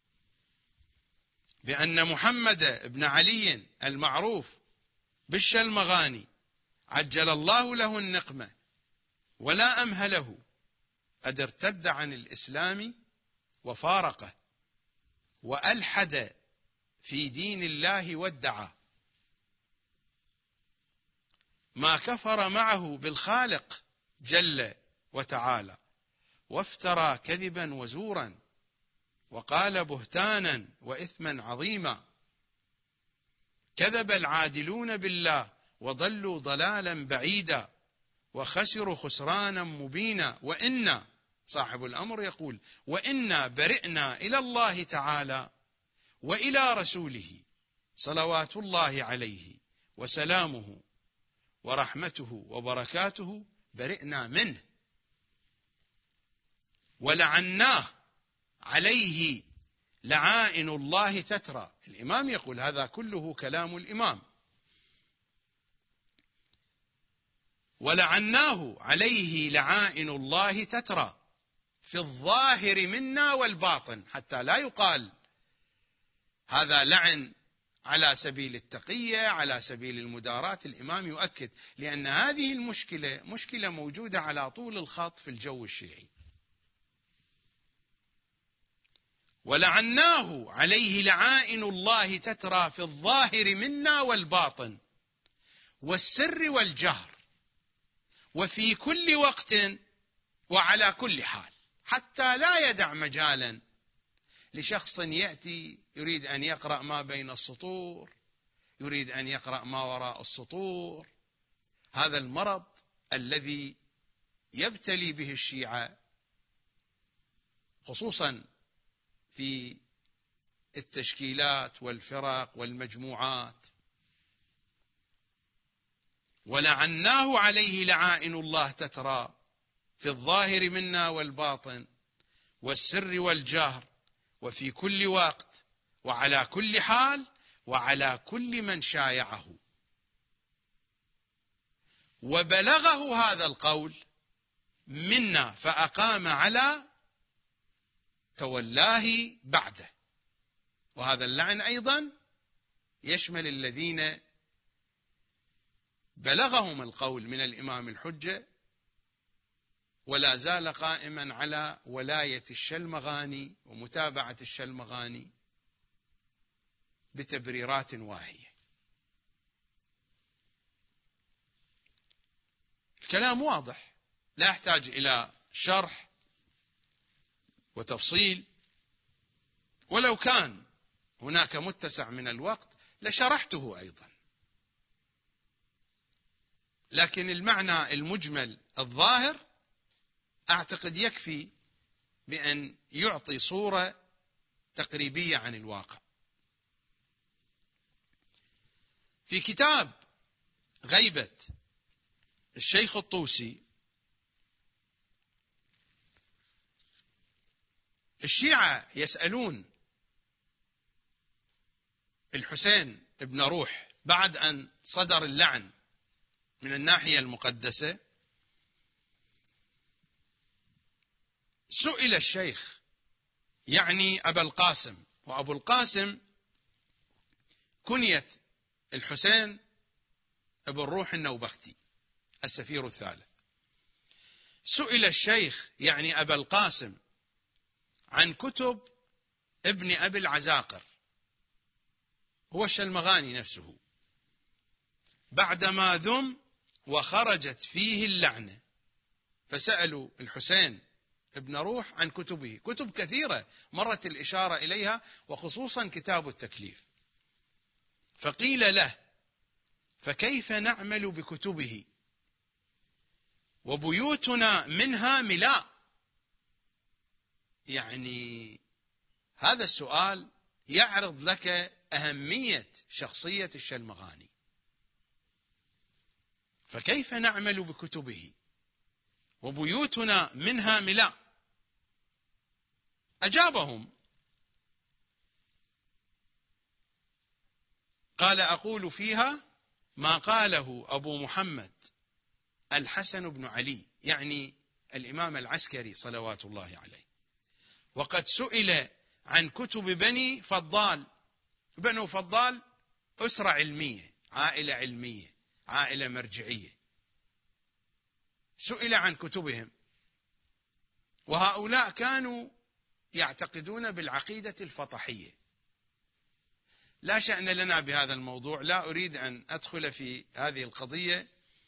بأن محمد بن علي المعروف بالشلمغاني عجل الله له النقمة ولا أمهله، قد ارتد عن الإسلام وفارقه وألحد في دين الله وادعى، ما كفر معه بالخالق جل وتعالى، وافترى كذبا وزورا وقال بهتانا وإثما عظيما. كذب العادلون بالله وضلوا ضلالا بعيدا وخسروا خسرانا مبينا. وإنا، صاحب الأمر يقول، وإنا برئنا إلى الله تعالى وإلى رسوله صلوات الله عليه وسلامه ورحمته وبركاته، برئنا منه ولعناه عليه لعائن الله تترى. الإمام يقول هذا كله كلام الإمام. ولعناه عليه لعائن الله تترى في الظاهر منا والباطن، حتى لا يقال هذا لعن على سبيل التقية على سبيل المداراة. الإمام يؤكد لأن هذه المشكلة مشكلة موجودة على طول الخط في الجو الشيعي. ولعناه عليه لعائن الله تترى في الظاهر منا والباطن والسر والجهر وفي كل وقت وعلى كل حال، حتى لا يدع مجالا لشخص يأتي يريد أن يقرأ ما بين السطور، يريد أن يقرأ ما وراء السطور. هذا المرض الذي يبتلي به الشيعة خصوصا في التشكيلات والفرق والمجموعات. ولعناه عليه لعائن الله تترى في الظاهر منا والباطن والسر والجهر وفي كل وقت وعلى كل حال وعلى كل من شايعه. وبلغه هذا القول منا فأقام على تولاه بعده. وهذا اللعن أيضا يشمل الذين بلغهم القول من الإمام الحجة ولا زال قائما على ولاية الشلمغاني ومتابعة الشلمغاني بتبريرات واهية. الكلام واضح لا يحتاج إلى شرح وتفصيل، ولو كان هناك متسع من الوقت لشرحته أيضا، لكن المعنى المجمل الظاهر أعتقد يكفي بأن يعطي صورة تقريبية عن الواقع. في كتاب غيبة الشيخ الطوسي، الشيعة يسألون الحسين بن روح بعد أن صدر اللعن من الناحية المقدسة، سئل الشيخ يعني أبا القاسم، وأبو القاسم كنية الحسين بن روح النوبختي السفير الثالث، سئل الشيخ يعني أبا القاسم عن كتب ابن أبي العزاقر، هو الشلمغاني نفسه، بعدما ذم وخرجت فيه اللعنة، فسألوا الحسين ابن روح عن كتبه، كتب كثيرة مرت الإشارة إليها وخصوصا كتاب التكليف، فقيل له: فكيف نعمل بكتبه وبيوتنا منها ملاء؟ يعني هذا السؤال يعرض لك أهمية شخصية الشلمغاني. فكيف نعمل بكتبه وبيوتنا منها ملاء؟ أجابهم قال: أقول فيها ما قاله أبو محمد الحسن بن علي، يعني الإمام العسكري صلوات الله عليه، وقد سئل عن كتب بني فضال. بنو فضال أسرة علمية، عائلة علمية، عائلة مرجعية، سئل عن كتبهم، وهؤلاء كانوا يعتقدون بالعقيدة الفطحية. لا شأن لنا بهذا الموضوع، لا أريد أن أدخل في هذه القضية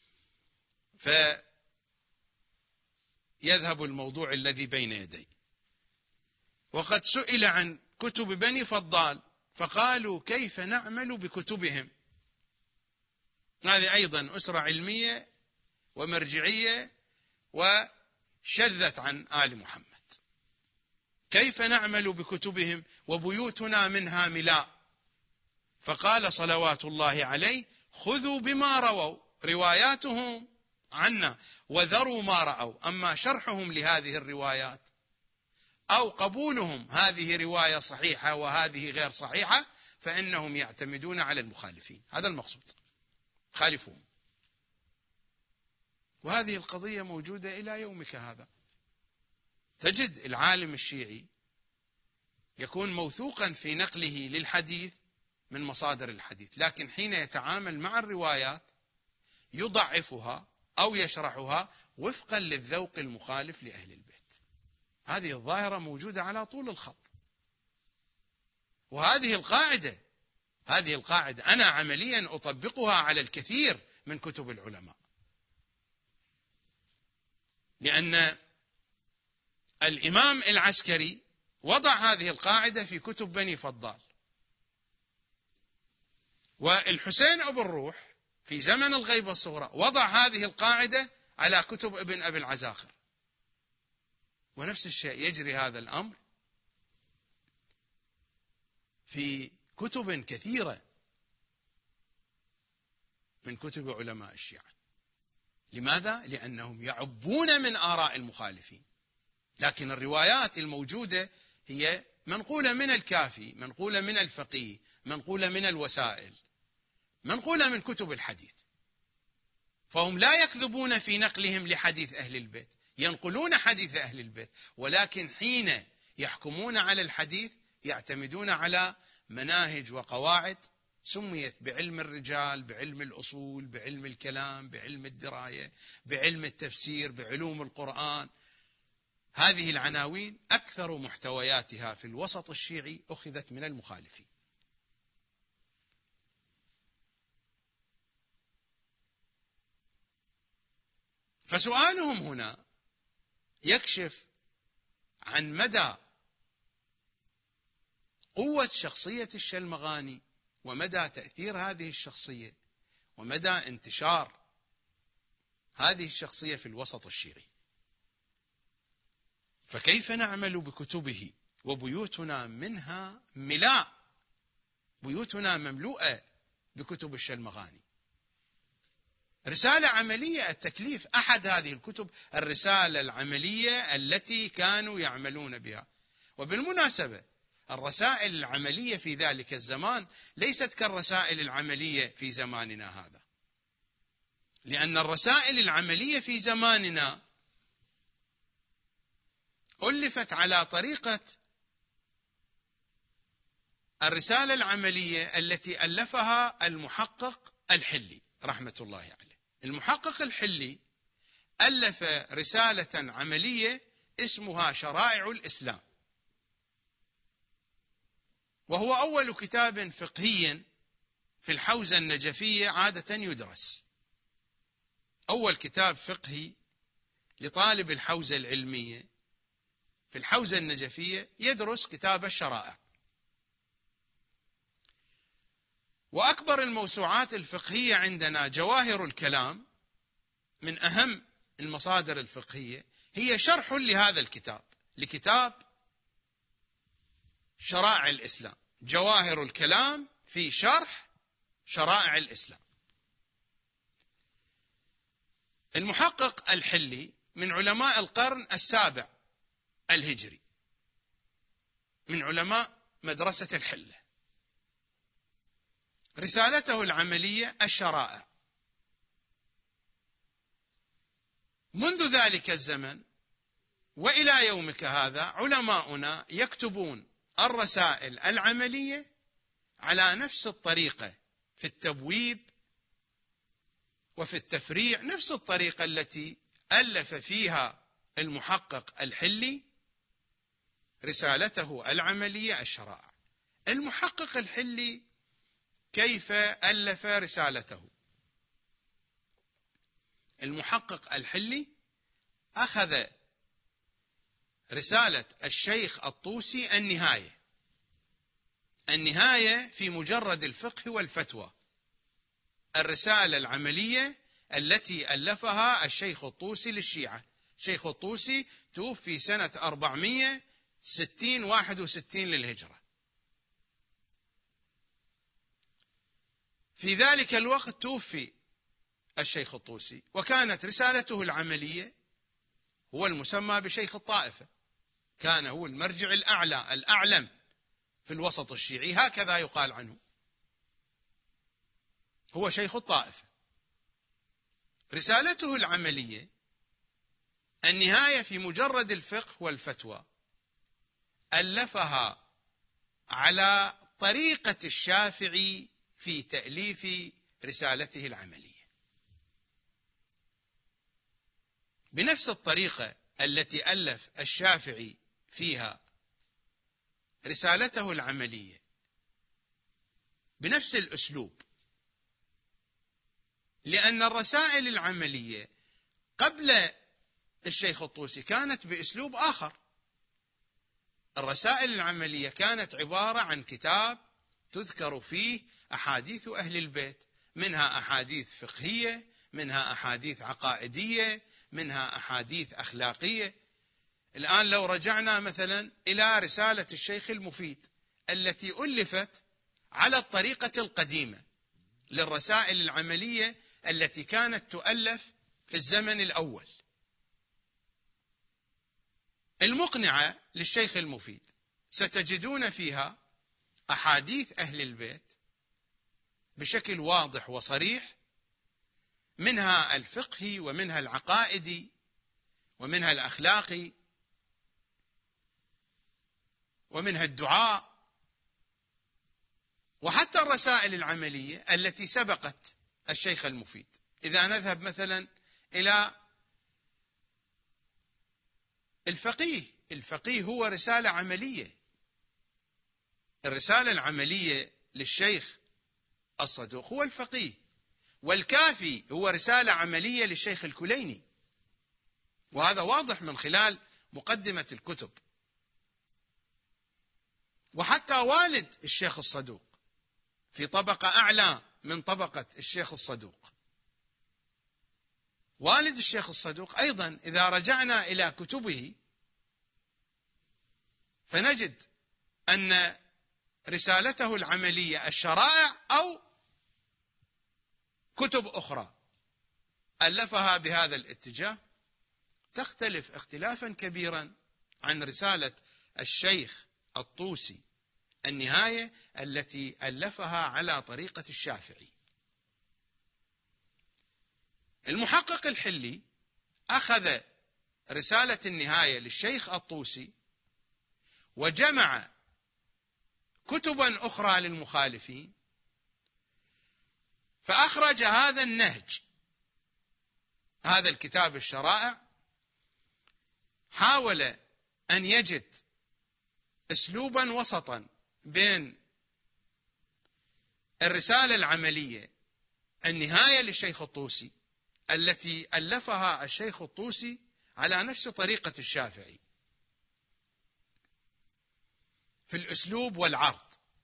فيذهب الموضوع الذي بين يدي. وقد سئل عن كتب بني فضال فقالوا: كيف نعمل بكتبهم؟ هذه أيضا أسرة علمية ومرجعية وشذت عن آل محمد. كيف نعمل بكتبهم وبيوتنا منها ملاء؟ فقال صلوات الله عليه: خذوا بما رووا، رواياتهم عنا، وذروا ما رأوا. أما شرحهم لهذه الروايات أو قبولهم هذه رواية صحيحة وهذه غير صحيحة فإنهم يعتمدون على المخالفين. هذا المقصود، خالفوهم. وهذه القضية موجودة إلى يومك هذا. تجد العالم الشيعي يكون موثوقا في نقله للحديث من مصادر الحديث، لكن حين يتعامل مع الروايات يضعفها أو يشرحها وفقا للذوق المخالف لأهل البيت. هذه الظاهرة موجودة على طول الخط. وهذه القاعدة أنا عمليا أطبقها على الكثير من كتب العلماء، لأن الإمام العسكري وضع هذه القاعدة في كتب بني فضال، والحسين أبو الروح في زمن الغيبة الصغرى وضع هذه القاعدة على كتب ابن أبي العزاقر. ونفس الشيء يجري هذا الأمر في كتب كثيرة من كتب علماء الشيعة. لماذا؟ لأنهم يعبون من آراء المخالفين، لكن الروايات الموجودة هي منقولة من الكافي، منقولة من الفقيه، منقولة من الوسائل، منقولة من كتب الحديث. فهم لا يكذبون في نقلهم لحديث أهل البيت، ينقلون حديث أهل البيت، ولكن حين يحكمون على الحديث يعتمدون على مناهج وقواعد سميت بعلم الرجال، بعلم الأصول، بعلم الكلام، بعلم الدراية، بعلم التفسير، بعلوم القرآن. هذه العناوين أكثر محتوياتها في الوسط الشيعي أخذت من المخالفين. فسؤالهم هنا يكشف عن مدى قوة شخصية الشلمغاني ومدى تأثير هذه الشخصية ومدى انتشار هذه الشخصية في الوسط الشيعي. فكيف نعمل بكتبه وبيوتنا منها ملاء، بيوتنا مملوءة بكتب الشلمغاني. رسالة عملية، التكليف أحد هذه الكتب الرسالة العملية التي كانوا يعملون بها. وبالمناسبة الرسائل العملية في ذلك الزمان ليست كالرسائل العملية في زماننا هذا، لأن الرسائل العملية في زماننا ألفت على طريقة الرسالة العملية التي ألفها المحقق الحلي رحمة الله عليه. المحقق الحلي ألف رسالة عملية اسمها شرائع الإسلام، وهو أول كتاب فقهي في الحوزة النجفية عادة يدرس. أول كتاب فقهي لطالب الحوزة العلمية في الحوزة النجفية يدرس كتاب الشرائع. وأكبر الموسوعات الفقهية عندنا جواهر الكلام، من أهم المصادر الفقهية، هي شرح لهذا الكتاب، لكتاب شرائع الإسلام. جواهر الكلام في شرح شرائع الإسلام. المحقق الحلي من علماء القرن السابع الهجري، من علماء مدرسة الحلة. رسالته العملية الشرائع. منذ ذلك الزمن وإلى يومك هذا علماؤنا يكتبون الرسائل العملية على نفس الطريقة في التبويب وفي التفريع، نفس الطريقة التي ألف فيها المحقق الحلي رسالته العملية الشرائع. المحقق الحلي كيف ألف رسالته؟ المحقق الحلي أخذ رسالة الشيخ الطوسي النهاية في مجرد الفقه والفتوى، الرسالة العملية التي ألفها الشيخ الطوسي للشيعة. الشيخ الطوسي توفي سنة 461 للهجرة. في ذلك الوقت توفي الشيخ الطوسي، وكانت رسالته العملية هو المسمى بشيخ الطائفة، كان هو المرجع الأعلى الأعلم في الوسط الشيعي، هكذا يقال عنه، هو شيخ الطائفة. رسالته العملية النهاية في مجرد الفقه والفتوى ألفها على طريقة الشافعي في تأليف رسالته العملية، بنفس الطريقة التي ألف الشافعي فيها رسالته العملية، بنفس الأسلوب. لأن الرسائل العملية قبل الشيخ الطوسي كانت بأسلوب آخر. الرسائل العملية كانت عبارة عن كتاب تذكر فيه أحاديث أهل البيت، منها أحاديث فقهية، منها أحاديث عقائدية، منها أحاديث أخلاقية. الآن لو رجعنا مثلا إلى رسالة الشيخ المفيد التي ألفت على الطريقة القديمة للرسائل العملية التي كانت تؤلف في الزمن الأول، المقنعة للشيخ المفيد، ستجدون فيها أحاديث أهل البيت بشكل واضح وصريح، منها الفقهي ومنها العقائدي ومنها الأخلاقي ومنها الدعاء، وحتى الرسائل العملية التي سبقت الشيخ المفيد. إذا نذهب مثلا إلى الفقيه هو رسالة عملية. الرسالة العملية للشيخ الصدوق هو الفقيه، والكافي هو رسالة عملية للشيخ الكليني، وهذا واضح من خلال مقدمة الكتب. وحتى والد الشيخ الصدوق في طبقة أعلى من طبقة الشيخ الصدوق، والد الشيخ الصدوق أيضا إذا رجعنا إلى كتبه فنجد أن رسالته العملية الشرائع أو كتب أخرى ألفها بهذا الاتجاه تختلف اختلافا كبيرا عن رسالة الشيخ الطوسي النهاية التي ألفها على طريقة الشافعي. المحقق الحلي أخذ رسالة النهاية للشيخ الطوسي وجمع كتبا أخرى للمخالفين فأخرج هذا النهج، هذا الكتاب الشرائع، حاول أن يجد أسلوبا وسطا بين الرسالة العملية النهاية للشيخ الطوسي التي ألفها الشيخ الطوسي على نفس طريقة الشافعي في الأسلوب والعرض،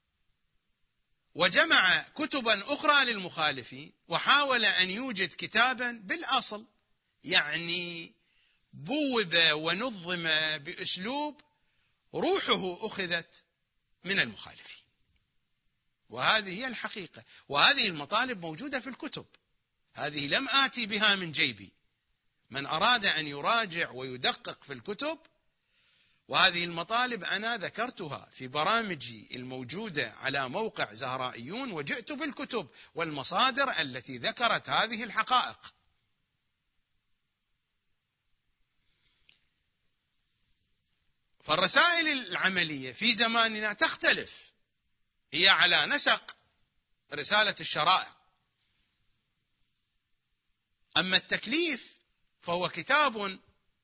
وجمع كتبا أخرى للمخالفين وحاول أن يوجد كتابا بالأصل يعني بوب ونظم بأسلوب روحه أخذت من المخالفين. وهذه هي الحقيقة، وهذه المطالب موجودة في الكتب، هذه لم آتي بها من جيبي. من أراد أن يراجع ويدقق في الكتب، وهذه المطالب أنا ذكرتها في برامجي الموجودة على موقع زهرائيون، وجئت بالكتب والمصادر التي ذكرت هذه الحقائق. فالرسائل العملية في زماننا تختلف، هي على نسق رسالة الشرائع. أما التكليف فهو كتاب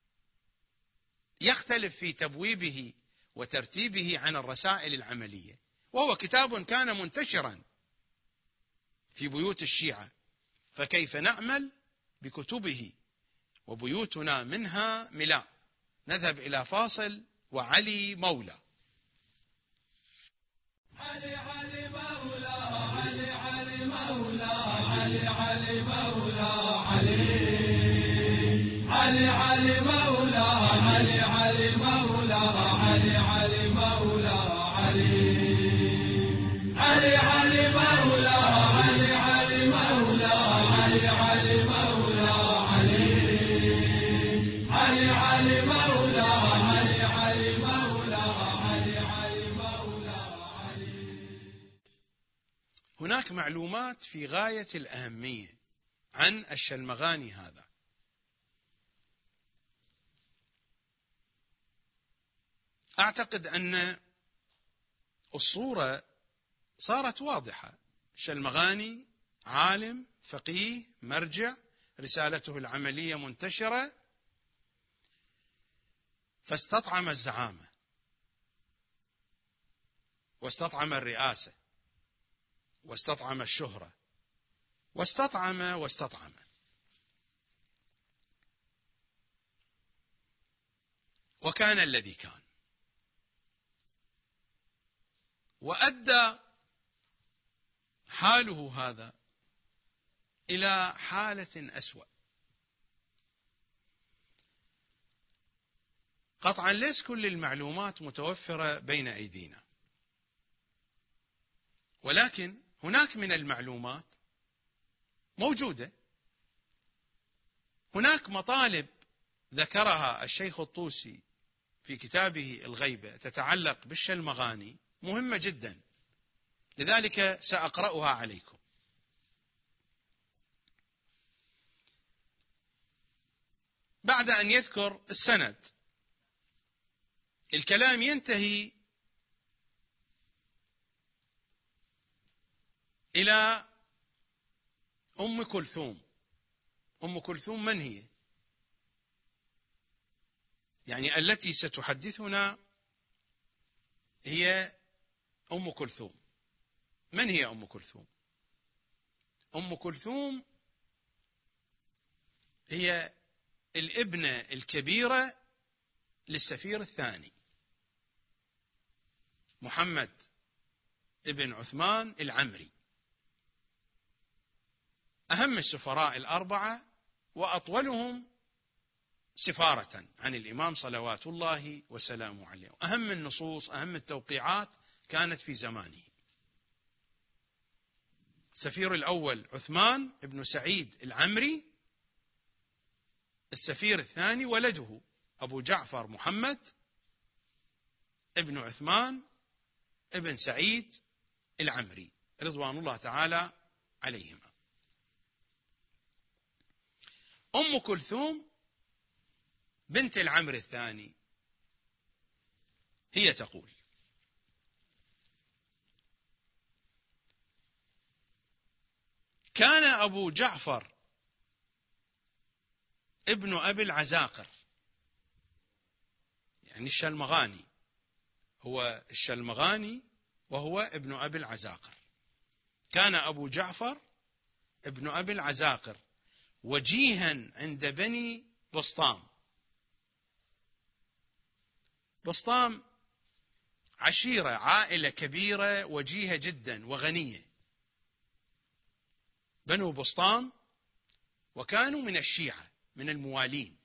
يختلف في تبويبه وترتيبه عن الرسائل العملية، وهو كتاب كان منتشرا في بيوت الشيعة، فكيف نعمل بكتبه وبيوتنا منها ملاء. نذهب إلى فاصل وعلي مولى. علي علي مولى، علي علي مولى، علي علي مولى، علي علي علي مولى، علي علي مولى، علي علي مولى، علي علي علي مولى، علي علي مولى، علي علي مولى، علي علي علي مولى، علي علي مولى، علي علي مولى، علي. هناك معلومات في غاية الأهمية عن الشلمغاني هذا. أعتقد أن الصورة صارت واضحة. الشلمغاني عالم فقيه مرجع، رسالته العملية منتشرة، فاستطعم الزعامة واستطعم الرئاسة واستطعم الشهرة واستطعم وكان الذي كان، وأدى حاله هذا إلى حالة أسوأ. قطعا ليس كل المعلومات متوفرة بين أيدينا، ولكن هناك من المعلومات موجودة. هناك مطالب ذكرها الشيخ الطوسي في كتابه الغيبة تتعلق بالشلمغاني مهمة جدا، لذلك سأقرأها عليكم. بعد أن يذكر السند، الكلام ينتهي إلى أم كلثوم. أم كلثوم من هي؟ يعني التي ستحدثنا هي أم كلثوم. من هي أم كلثوم؟ أم كلثوم هي الابنة الكبيرة للسفير الثاني محمد ابن عثمان العمري، أهم السفراء الأربعة وأطولهم سفارة عن الإمام صلوات الله وسلامه عليه. أهم النصوص، أهم التوقيعات كانت في زمانه. السفير الأول عثمان بن سعيد العمري، السفير الثاني ولده أبو جعفر محمد ابن عثمان ابن سعيد العمري رضوان الله تعالى عليهما. أم كلثوم بنت العمري الثاني هي تقول: كان أبو جعفر ابن أبي العزاقر، يعني الشلمغاني، هو الشلمغاني وهو ابن أبي العزاقر. كان أبو جعفر ابن أبي العزاقر وجيها عند بني بسطام. بسطام عشيرة، عائلة كبيرة وجيهة جدا وغنية، بنو بسطام، وكانوا من الشيعة، من الموالين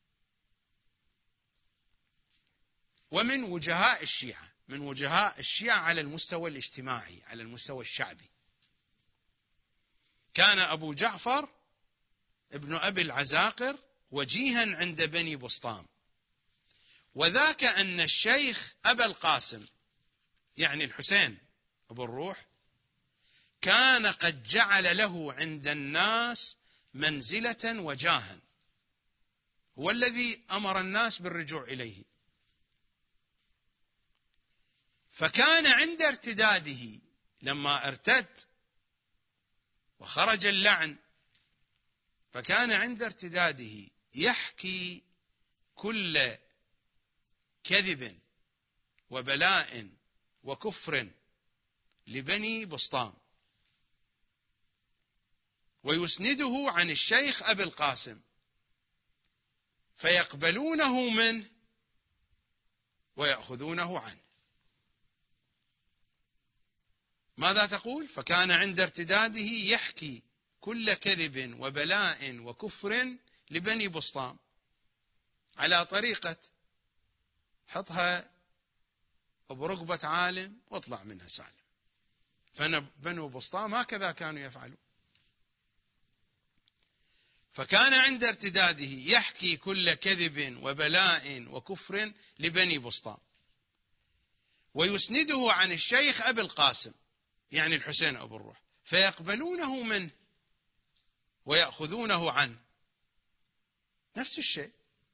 ومن وجهاء الشيعة، من وجهاء الشيعة على المستوى الاجتماعي، على المستوى الشعبي. كان أبو جعفر ابن أبي العزاقر وجيها عند بني بسطام، وذاك أن الشيخ أبا القاسم، يعني الحسين أبو الروح، كان قد جعل له عند الناس منزلة وجاها، هو الذي أمر الناس بالرجوع إليه. فكان عند ارتداده، لما ارتد وخرج اللعن، فكان عند ارتداده يحكي كل كذب وبلاء وكفر لبني بسطام، ويسنده عن الشيخ أبي القاسم، فيقبلونه منه ويأخذونه عنه. ماذا تقول؟ فكان عند ارتداده يحكي كل كذب وبلاء وكفر لبني بسطام، على طريقة حطها برقبة عالم واطلع منها سالم. فبنو بسطام هكذا كانوا يفعلون. فكان عند ارتداده يحكي كل كذب وبلاء وكفر لبني بسطام، ويسنده عن الشيخ أبي القاسم، يعني الحسين أبو الروح، فيقبلونه منه ويأخذونه عنه. نفس الشيء.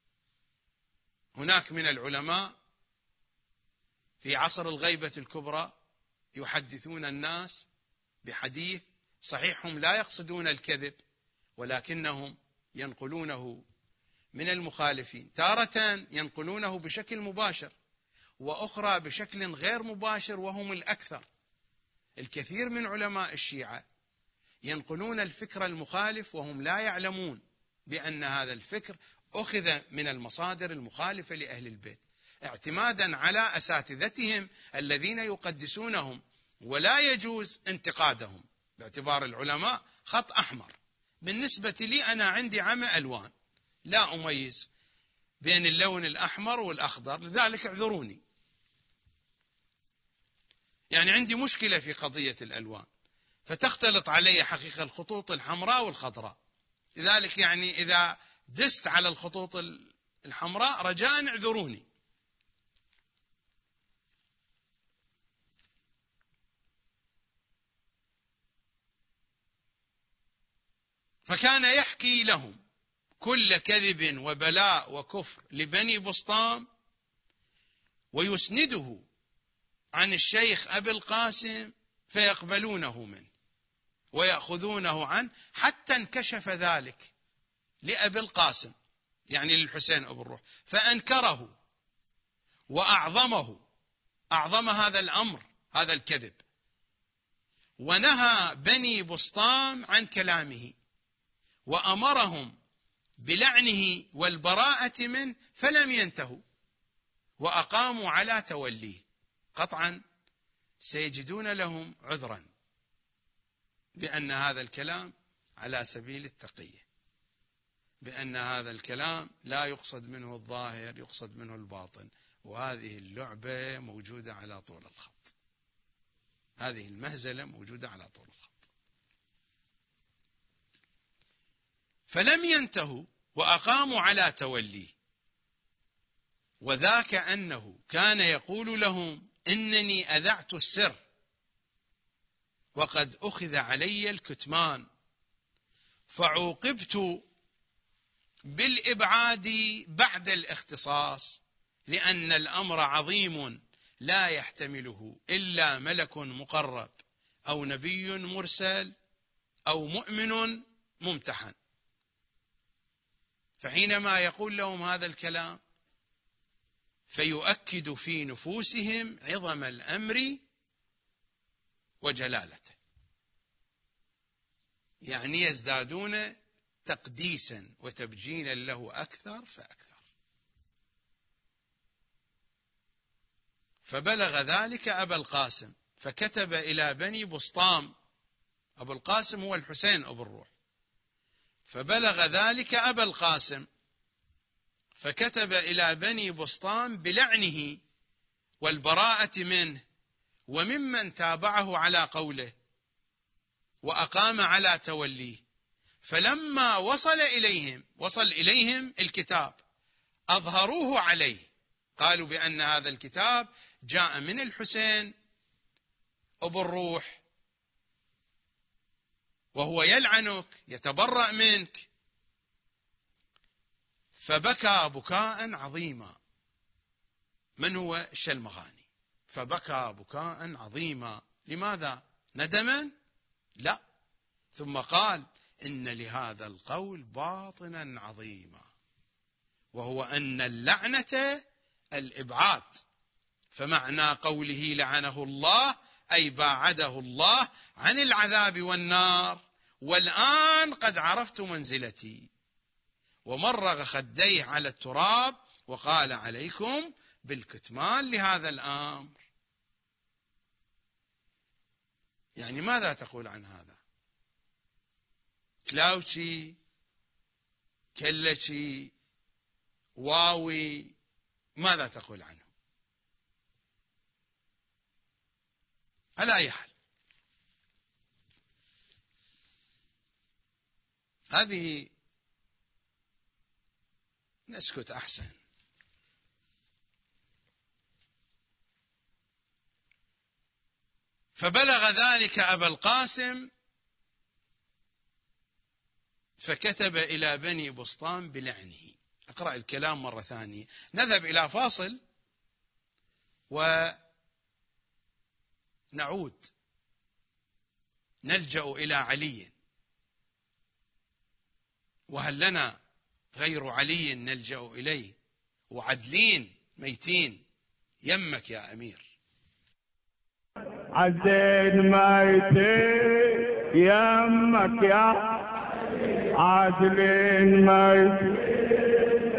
هناك من العلماء في عصر الغيبة الكبرى يحدثون الناس بحديث صحيح، هم لا يقصدون الكذب، ولكنهم ينقلونه من المخالفين، تارة ينقلونه بشكل مباشر، وأخرى بشكل غير مباشر، وهم الأكثر. الكثير من علماء الشيعة ينقلون الفكر المخالف وهم لا يعلمون بأن هذا الفكر أخذ من المصادر المخالفة لأهل البيت، اعتمادا على أساتذتهم الذين يقدسونهم، ولا يجوز انتقادهم باعتبار العلماء خط أحمر. بالنسبة لي أنا عندي عمى ألوان، لا أميز بين اللون الأحمر والأخضر، لذلك اعذروني. يعني عندي مشكلة في قضية الألوان، فتختلط علي حقيقة الخطوط الحمراء والخضراء، لذلك يعني إذا دست على الخطوط الحمراء رجاء اعذروني. فكان يحكي لهم كل كذب وبلاء وكفر لبني بسطام، ويسنده عن الشيخ أبي القاسم، فيقبلونه منه ويأخذونه عنه، حتى انكشف ذلك لأبي القاسم، يعني للحسين أبو الروح، فأنكره وأعظمه، أعظم هذا الأمر، هذا الكذب، ونهى بني بسطام عن كلامه، وأمرهم بلعنه والبراءة منه، فلم ينتهوا وأقاموا على توليه. قطعا سيجدون لهم عذرا بأن هذا الكلام على سبيل التقية، بأن هذا الكلام لا يقصد منه الظاهر، يقصد منه الباطن. وهذه اللعبة موجودة على طول الخط، هذه المهزلة موجودة على طول الخط. فلم ينتهوا وأقاموا على توليه، وذاك أنه كان يقول لهم: إنني أذعت السر وقد أخذ علي الكتمان، فعوقبت بالإبعاد بعد الاختصاص، لأن الأمر عظيم لا يحتمله إلا ملك مقرب أو نبي مرسل أو مؤمن ممتحن. فحينما يقول لهم هذا الكلام فيؤكد في نفوسهم عظم الأمر وجلالته، يعني يزدادون تقديسا وتبجيلا له أكثر فأكثر. فبلغ ذلك أبا القاسم فكتب إلى بني بسطام، أبو القاسم هو الحسين أبو الروح، فبلغ ذلك أبا القاسم فكتب إلى بني بسطام بلعنه والبراءة منه وممن تابعه على قوله، وأقام على توليه. فلما وصل إليهم الكتاب أظهروه عليه، قالوا بأن هذا الكتاب جاء من الحسين أبو الروح وهو يلعنك يتبرأ منك. فبكى بكاء عظيما. من هو؟ الشلمغاني. فبكى بكاء عظيما. لماذا؟ ندما؟ لا. ثم قال: إن لهذا القول باطنا عظيما، وهو أن اللعنة الإبعاد، فمعنى قوله لعنه الله أي باعده الله عن العذاب والنار، والآن قد عرفت منزلتي. ومرغ خديه على التراب وقال: عليكم بالكتمان لهذا الأمر. يعني ماذا تقول عن هذا؟ كلاوشي، كلشي، واوي، ماذا تقول عنه؟ على أي حال، هذه نسكت أحسن. فبلغ ذلك أبا القاسم فكتب إلى بني بسطام بلعنه. أقرأ الكلام مرة ثانية. نذهب إلى فاصل ونعود نلجأ إلى علي. وهل لنا غير علي نلجأ إليه؟ وعدلين ميتين يمك يا أمير. عدلين ميتين يمك يا عادلين ميت،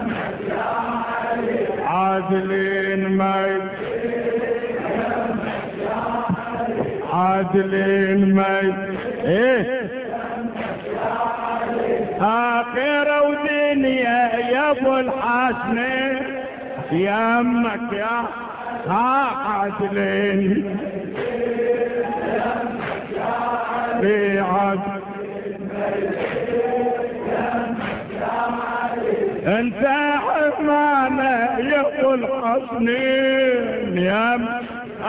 عادلين ميت، عادلين ميت. آخرة ودنيا يا ابو الحسن يمك يا عادلين في عدل. انت حمامة يا ابو الحسنين يا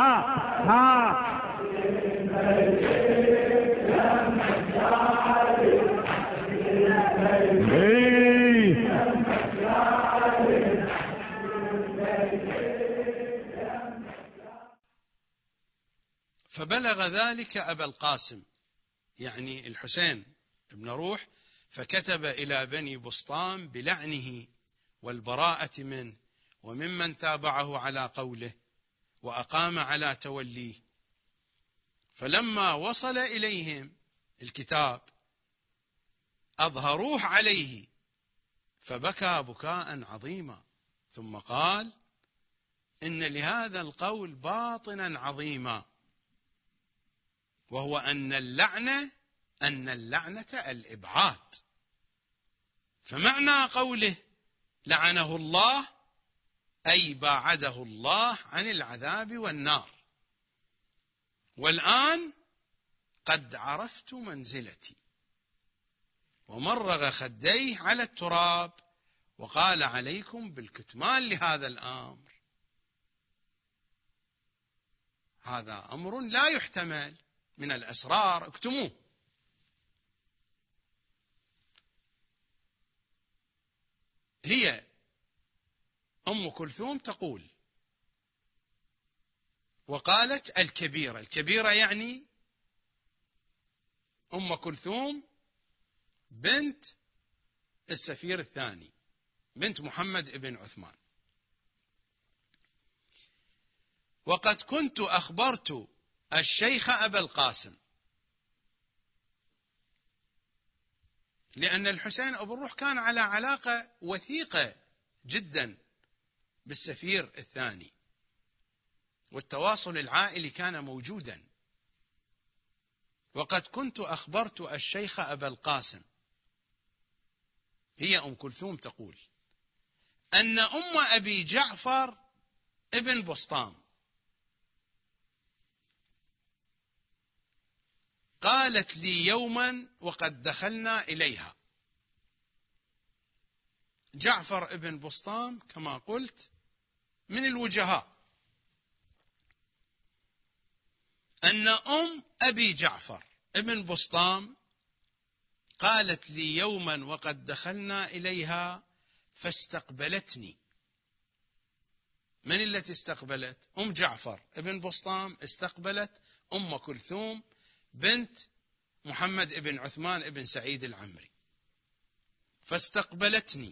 فبلغ ذلك أبا القاسم يعني الحسين بن روح فكتب إلى بني بسطام بلعنه والبراءة منه وممن تابعه على قوله، وأقام على توليه. فلما وصل إليهم الكتاب أظهروه عليه فبكى بكاء عظيما، ثم قال: إن لهذا القول باطنا عظيما، وهو أن اللعنة الإبعاد، فمعنى قوله لعنه الله أي باعده الله عن العذاب والنار. والآن قد عرفت منزلتي. ومرغ خديه على التراب وقال عليكم بالكتمان لهذا الأمر. هذا أمر لا يحتمل من الأسرار، اكتموه. هي أم كلثوم تقول: وقالت الكبيرة. الكبيرة يعني أم كلثوم بنت السفير الثاني، بنت محمد بن عثمان. وقد كنت أخبرت الشيخ أبا القاسم، لأن الحسين أبو الروح كان على علاقة وثيقة جدا بالسفير الثاني، والتواصل العائلي كان موجودا. وقد كنت أخبرت الشيخ أبا القاسم، هي أم كلثوم تقول، أن أم أبي جعفر ابن بسطام قالت لي يوما وقد دخلنا إليها. جعفر ابن بسطام كما قلت من الوجهاء. أن أم أبي جعفر ابن بسطام قالت لي يوما وقد دخلنا إليها فاستقبلتني. من التي استقبلت؟ أم جعفر ابن بسطام استقبلت أم كلثوم بنت محمد ابن عثمان ابن سعيد العمري، فاستقبلتني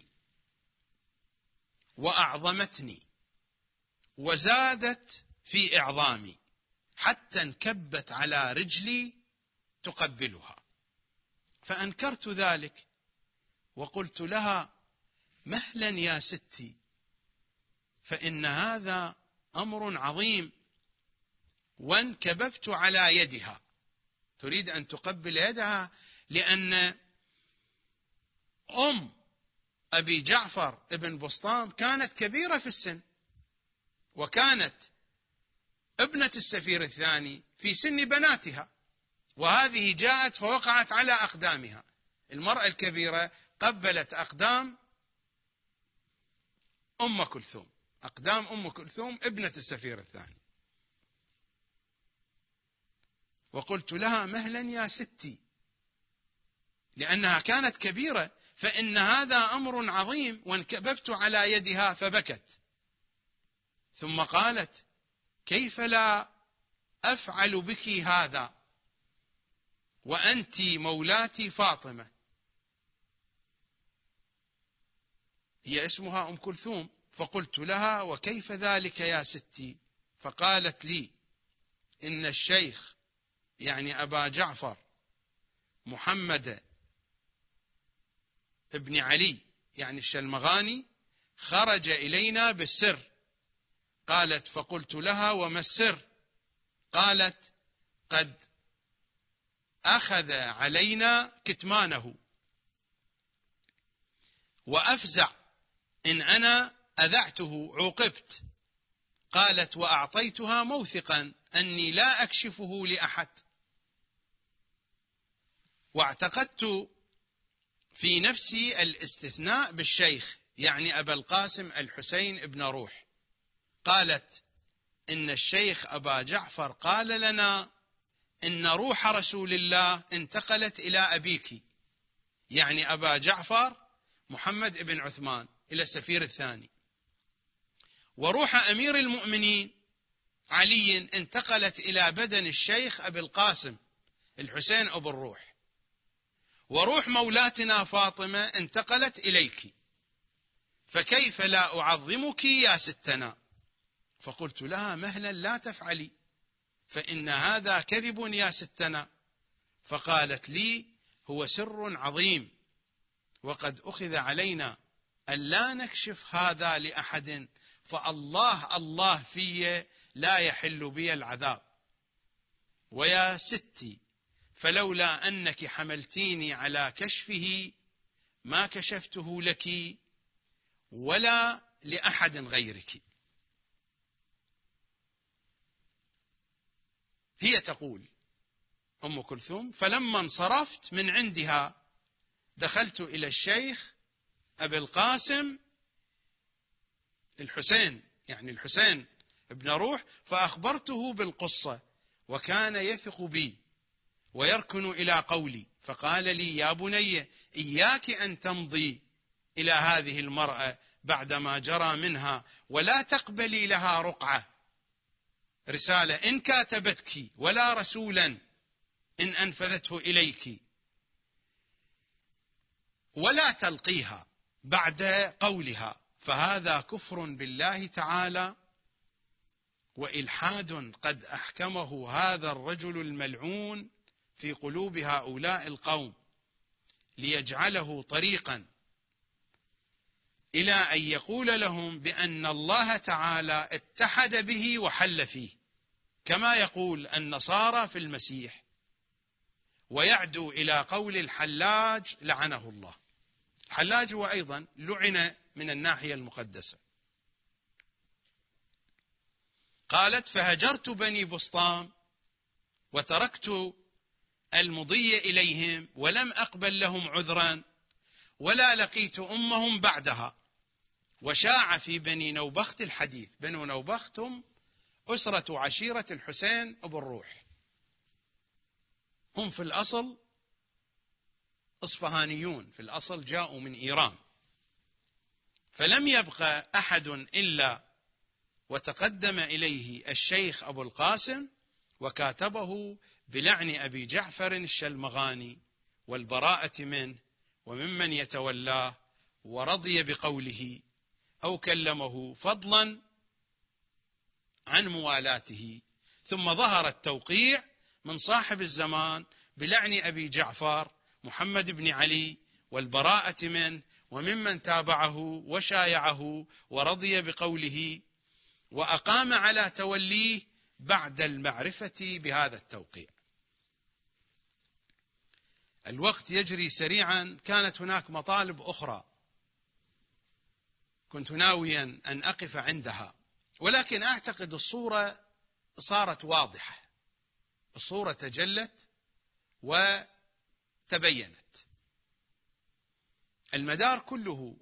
وأعظمتني وزادت في إعظامي حتى انكبت على رجلي تقبلها. فأنكرت ذلك وقلت لها: مهلا يا ستي، فإن هذا أمر عظيم. وانكببت على يدها، تريد أن تقبل يدها، لأن أم أبي جعفر ابن بسطام كانت كبيرة في السن، وكانت ابنة السفير الثاني في سن بناتها، وهذه جاءت فوقعت على أقدامها. المرأة الكبيرة قبلت أقدام أم كلثوم، أقدام أم كلثوم ابنة السفير الثاني. وقلت لها: مهلا يا ستي، لأنها كانت كبيرة، فإن هذا أمر عظيم. وانكببت على يدها فبكت، ثم قالت: كيف لا أفعل بك هذا وأنت مولاتي فاطمة؟ هي اسمها أم كلثوم. فقلت لها: وكيف ذلك يا ستي؟ فقالت لي: إن الشيخ يعني أبا جعفر محمد ابن علي يعني الشلمغاني خرج إلينا بالسر. قالت: فقلت لها: وما السر؟ قالت: قد أخذ علينا كتمانه، وأفزع إن أنا أذعته عوقبت. قالت: وأعطيتها موثقا أني لا أكشفه لأحد. واعتقدت في نفسي الاستثناء بالشيخ يعني أبا القاسم الحسين ابن روح. قالت: إن الشيخ أبا جعفر قال لنا إن روح رسول الله انتقلت إلى أبيك، يعني أبا جعفر محمد ابن عثمان، إلى السفير الثاني، وروح أمير المؤمنين علي انتقلت إلى بدن الشيخ أبي القاسم الحسين أبو الروح، وروح مولاتنا فاطمة انتقلت إليك، فكيف لا أعظمك يا ستنا؟ فقلت لها: مهلا لا تفعلي، فإن هذا كذب يا ستنا. فقالت لي: هو سر عظيم، وقد أخذ علينا أن لا نكشف هذا لأحد، فالله الله في لا يحل بي العذاب. ويا ستي، فلولا أنك حملتيني على كشفه ما كشفته لك ولا لأحد غيرك. هي تقول أم كلثوم: فلما انصرفت من عندها دخلت إلى الشيخ أبي القاسم الحسين، يعني الحسين ابن روح، فأخبرته بالقصة، وكان يثق بي ويركن إلى قولي، فقال لي: يا بني، إياك أن تمضي إلى هذه المرأة بعدما جرى منها، ولا تقبلي لها رقعة رسالة إن كاتبتك، ولا رسولا إن أنفذته إليك، ولا تلقيها بعد قولها، فهذا كفر بالله تعالى وإلحاد قد أحكمه هذا الرجل الملعون في قلوب هؤلاء القوم، ليجعله طريقا إلى أن يقول لهم بأن الله تعالى اتحد به وحل فيه، كما يقول النصارى في المسيح، ويعدو إلى قول الحلاج لعنه الله. الحلاج هو أيضا لعن من الناحية المقدسة. قالت: فهجرت بني بسطام وتركت المضي إليهم، ولم أقبل لهم عذرا، ولا لقيت أمهم بعدها. وشاع في بني نوبخت الحديث. بنو نوبخت هم أسرة عشيرة الحسين أبو الروح، هم في الأصل إصفهانيون، في الأصل جاءوا من إيران، فلم يبقى أحد إلا وتقدم إليه الشيخ أبو القاسم وكاتبه بلعن أبي جعفر الشلمغاني والبراءة منه وممن يتولاه، ورضي بقوله أو كلمه فضلا عن موالاته. ثم ظهر التوقيع من صاحب الزمان بلعن أبي جعفر محمد بن علي والبراءة منه وممن تابعه وشايعه، ورضي بقوله، وأقام على توليه بعد المعرفة بهذا التوقيع. الوقت يجري سريعا. كانت هناك مطالب أخرى كنت ناويا أن أقف عندها، ولكن أعتقد الصورة صارت واضحة، الصورة تجلت وتبينت. المدار كله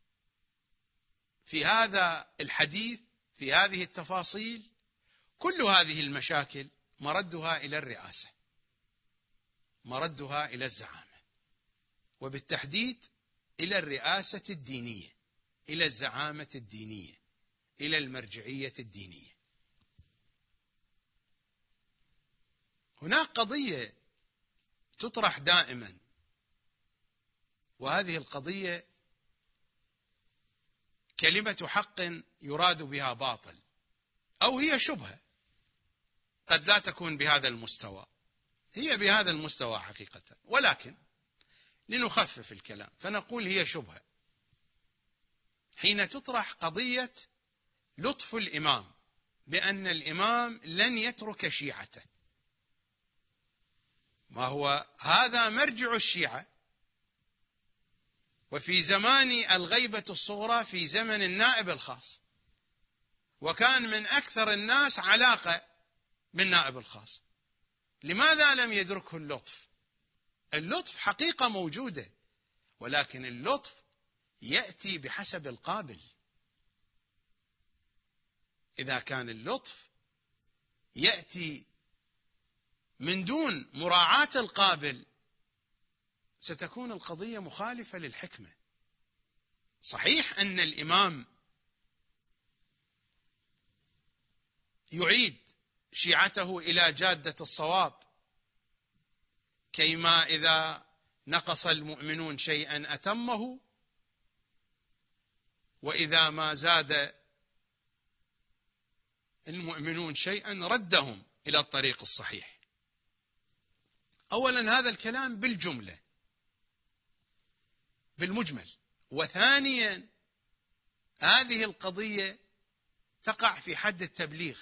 في هذا الحديث، في هذه التفاصيل، كل هذه المشاكل مردها إلى الرئاسة، مردها إلى الزعامة، وبالتحديد إلى الرئاسة الدينية، إلى الزعامة الدينية، إلى المرجعية الدينية. هناك قضية تطرح دائما، وهذه القضية كلمة حق يراد بها باطل، أو هي شبهة، قد لا تكون بهذا المستوى، هي بهذا المستوى حقيقة، ولكن لنخفف الكلام فنقول هي شبهة. حين تطرح قضية لطف الإمام بأن الإمام لن يترك شيعته، ما هو هذا مرجع الشيعة، وفي زمان الغيبة الصغرى، في زمن النائب الخاص، وكان من أكثر الناس علاقة بالنائب الخاص، لماذا لم يدركه اللطف؟ اللطف حقيقة موجودة، ولكن اللطف يأتي بحسب القابل. إذا كان اللطف يأتي من دون مراعاة القابل ستكون القضية مخالفة للحكمة. صحيح أن الإمام يعيد شيعته إلى جادة الصواب، كيما إذا نقص المؤمنون شيئا أتمه، وإذا ما زاد المؤمنون شيئا ردهم إلى الطريق الصحيح. أولا هذا الكلام بالجملة بالمجمل، وثانيا هذه القضية تقع في حد التبليغ.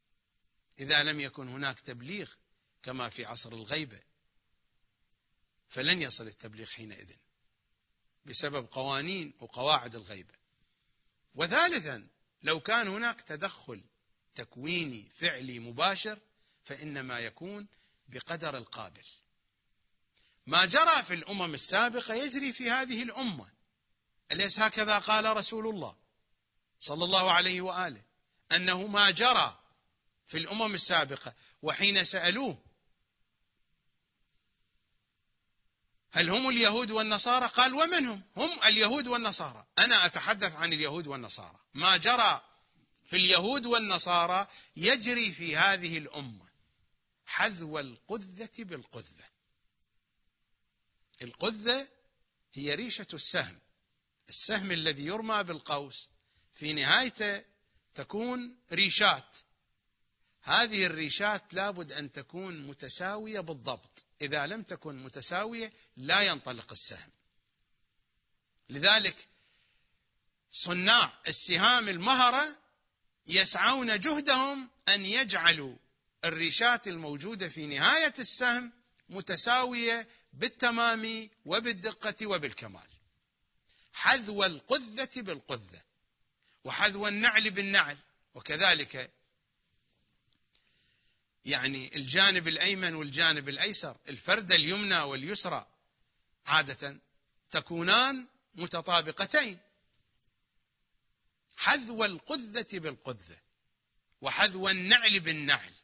إذا لم يكن هناك تبليغ كما في عصر الغيبة، فلن يصل التبليغ حينئذ بسبب قوانين وقواعد الغيبة. وثالثا، لو كان هناك تدخل تكويني فعلي مباشر فإنما يكون بقدر القابل. ما جرى في الأمم السابقة يجري في هذه الأمة، أليس هكذا قال رسول الله صلى الله عليه وآله أنه ما جرى في الأمم السابقة؟ وحين سألوه هل هم اليهود والنصارى؟ قال ومن هم اليهود والنصارى. أنا أتحدث عن اليهود والنصارى. ما جرى في اليهود والنصارى يجري في هذه الأمة حذو القذة بالقذة. القذة هي ريشة السهم، السهم الذي يرمى بالقوس في نهايته تكون ريشات، هذه الريشات لابد أن تكون متساوية بالضبط، إذا لم تكن متساوية لا ينطلق السهم. لذلك صناع السهام المهرة يسعون جهدهم أن يجعلوا الريشات الموجودة في نهاية السهم متساوية بالتمام وبالدقة وبالكمال. حذو القذة بالقذة وحذو النعل بالنعل. وكذلك يعني الجانب الأيمن والجانب الأيسر، الفردة اليمنى واليسرى عادة تكونان متطابقتين. حذو القذة بالقذة وحذو النعل بالنعل.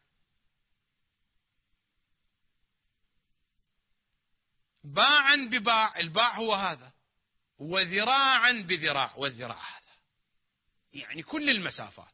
باعا بباع، الباع هو هذا، وذراعا بذراع، والذراع هذا، يعني كل المسافات.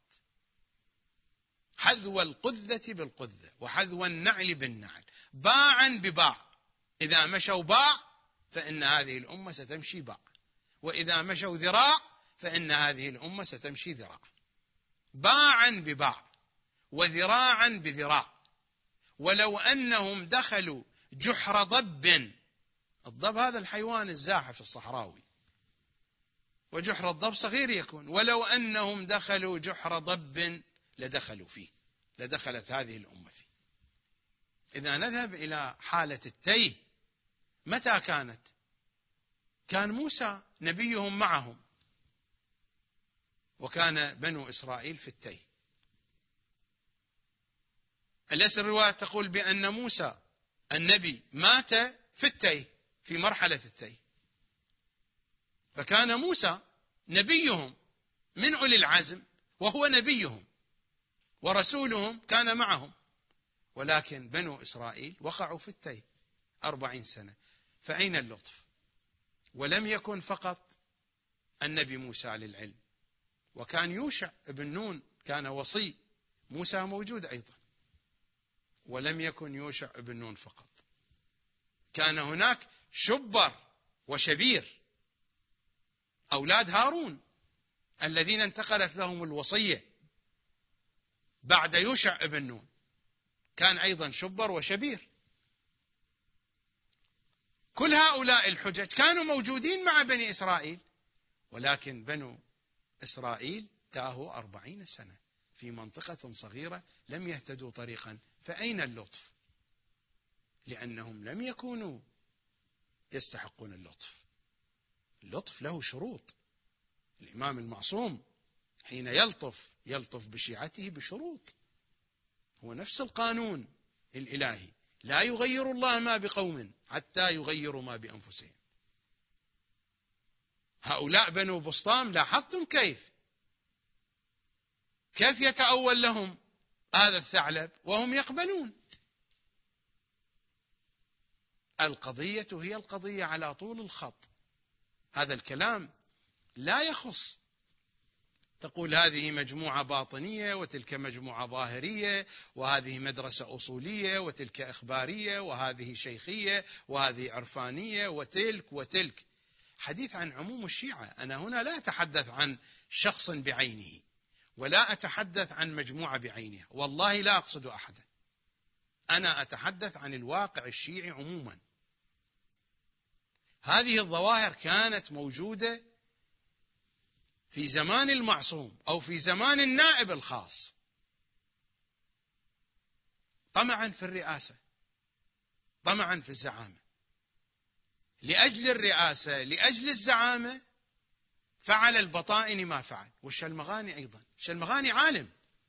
حذو القذة بالقذة وحذو النعل بالنعل، باعا بباع. إذا مشوا باع فإن هذه الأمة ستمشي باع، وإذا مشوا ذراع فإن هذه الأمة ستمشي ذراع. باعا بباع وذراعا بذراع. ولو أنهم دخلوا جحر ضب، الضب هذا الحيوان الزاحف الصحراوي، وجحر الضب صغير يكون، ولو أنهم دخلوا جحر ضب لدخلوا فيه، لدخلت هذه الأمة فيه. إذا نذهب إلى حالة التيه، متى كانت؟ كان موسى نبيهم معهم، وكان بنو إسرائيل في التيه. أليس الرواية تقول بأن موسى النبي مات في التيه، في مرحلة التيه؟ فكان موسى نبيهم من أولي العزم، وهو نبيهم ورسولهم كان معهم، ولكن بنو إسرائيل وقعوا في التيه 40 سنة. فأين اللطف؟ ولم يكن فقط النبي موسى للعلم، وكان يوشع ابن نون كان وصي موسى موجود أيضا. ولم يكن يوشع ابن نون فقط، كان هناك شبر وشبير أولاد هارون الذين انتقلت لهم الوصية بعد يوشع ابن نون، كان أيضا شبر وشبير. كل هؤلاء الحجج كانوا موجودين مع بني إسرائيل، ولكن بنو إسرائيل تاهوا 40 سنة في منطقة صغيرة لم يهتدوا طريقا. فأين اللطف؟ لأنهم لم يكونوا يستحقون اللطف. اللطف له شروط. الإمام المعصوم حين يلطف بشيعته بشروط. هو نفس القانون الإلهي، لا يغير الله ما بقوم حتى يغيروا ما بأنفسهم. هؤلاء بنو بسطام لاحظتم كيف يتأول لهم هذا الثعلب وهم يقبلون. القضية هي القضية على طول الخط. هذا الكلام لا يخص تقول هذه مجموعة باطنية وتلك مجموعة ظاهرية، وهذه مدرسة أصولية وتلك إخبارية، وهذه شيخية وهذه عرفانية، وتلك. حديث عن عموم الشيعة. أنا هنا لا أتحدث عن شخص بعينه، ولا أتحدث عن مجموعة بعينها، والله لا أقصد أحدا. أنا أتحدث عن الواقع الشيعي عموما. هذه الظواهر كانت موجودة في زمان المعصوم أو في زمان النائب الخاص، طمعا في الرئاسة، طمعا في الزعامة. لأجل الرئاسة، لأجل الزعامة، فعل البطائن ما فعل. والشلمغاني أيضا، الشلمغاني عالم.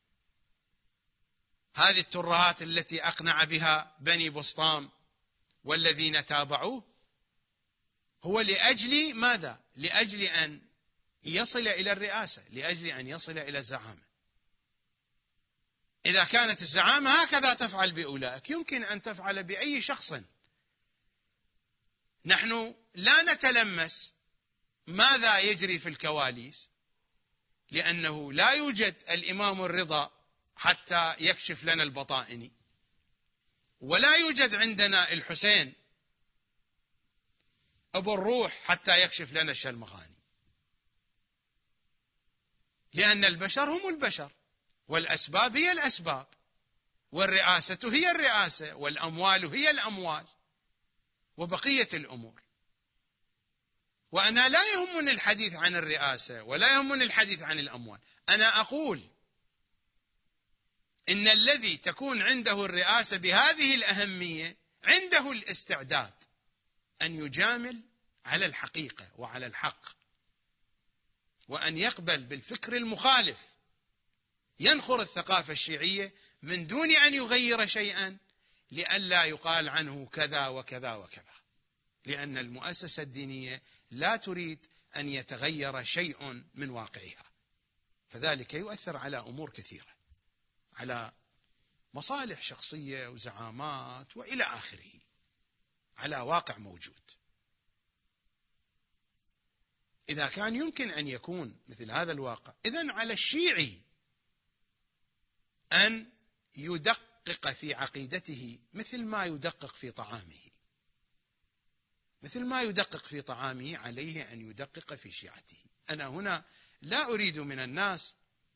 هذه الترهات التي أقنع بها بني بسطام والذين تابعوه هو لأجل ماذا؟ لأجل أن يصل إلى الرئاسة، لأجل أن يصل إلى الزعامة. إذا كانت الزعامة هكذا تفعل بأولئك، يمكن أن تفعل بأي شخص. نحن لا نتلمس ماذا يجري في الكواليس، لأنه لا يوجد الإمام الرضا حتى يكشف لنا البطائن، ولا يوجد عندنا الحسين أبو الروح حتى يكشف لنا الشلمغاني، لأن البشر هم البشر، والأسباب هي الأسباب، والرئاسة هي الرئاسة، والأموال هي الأموال، وبقية الأمور. وأنا لا يهمني الحديث عن الرئاسة ولا يهمني الحديث عن الأموال. أنا أقول إن الذي تكون عنده الرئاسة بهذه الأهمية عنده الاستعداد أن يجامل على الحقيقة وعلى الحق، وأن يقبل بالفكر المخالف، ينخر الثقافة الشيعية من دون أن يغير شيئا، لئلا يقال عنه كذا وكذا وكذا، لأن المؤسسة الدينية لا تريد أن يتغير شيء من واقعها، فذلك يؤثر على أمور كثيرة، على مصالح شخصية وزعامات وإلى آخره، على واقع موجود. إذا كان يمكن أن يكون مثل هذا الواقع، إذن على الشيعي أن يدقق في عقيدته مثل ما يدقق في طعامه، مثل ما يدقق في طعامه عليه أن يدقق في شيعته. أنا هنا لا أريد من الناس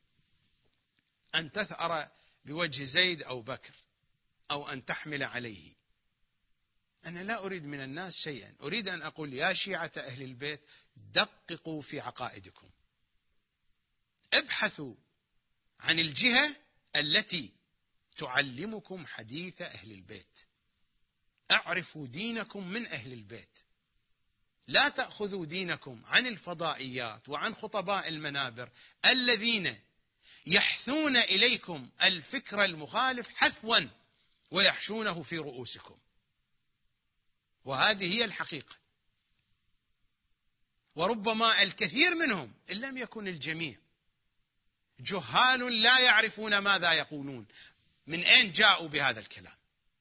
أن تثأر بوجه زيد أو بكر أو أن تحمل عليه. أنا لا أريد من الناس شيئا، أريد أن أقول يا شيعة أهل البيت دققوا في عقائدكم، ابحثوا عن الجهة التي تعلمكم حديث أهل البيت، اعرفوا دينكم من أهل البيت، لا تأخذوا دينكم عن الفضائيات وعن خطباء المنابر الذين يحثون إليكم الفكر المخالف حثوا ويحشونه في رؤوسكم. وهذه هي الحقيقة، وربما الكثير منهم إن لم يكن الجميع جهال لا يعرفون ماذا يقولون، من أين جاءوا بهذا الكلام.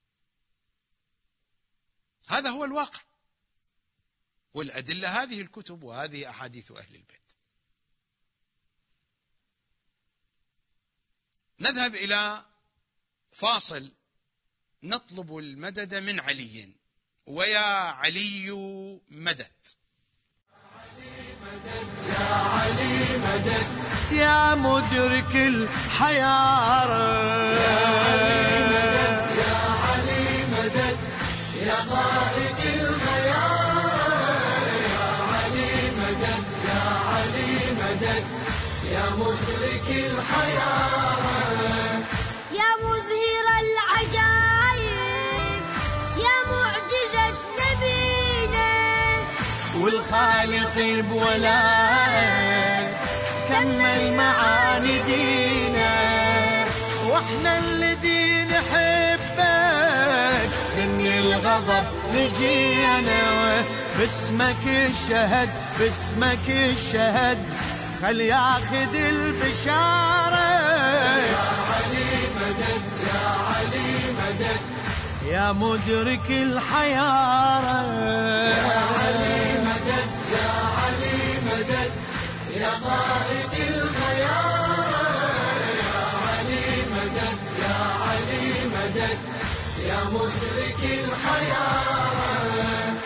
هذا هو الواقع، والأدلة هذه الكتب وهذه أحاديث أهل البيت. نذهب إلى فاصل نطلب المدد من علي. ويا علي مدد، يا علي مدد، يا مدرك الحيارة، يا علي مدد، يا قائد الخيار، يا علي مدد، يا علي مدد، يا مدرك الحيارة، يا مظهر العجائب، يا معجزة نبينا، والخالق بولائك كمل معاني دينا، واحنا الذي نحبك من الغضب نجينا، باسمك الشهد، باسمك الشهد، خل ياخذ البشارة. يا علي مدد، يا علي مدد، يا مدرك الحيارة، يا علي مدد، يا علي مدد، يا قائد الخيار، يا علي مدد، يا علي مدد، يا مدرك الحيارة.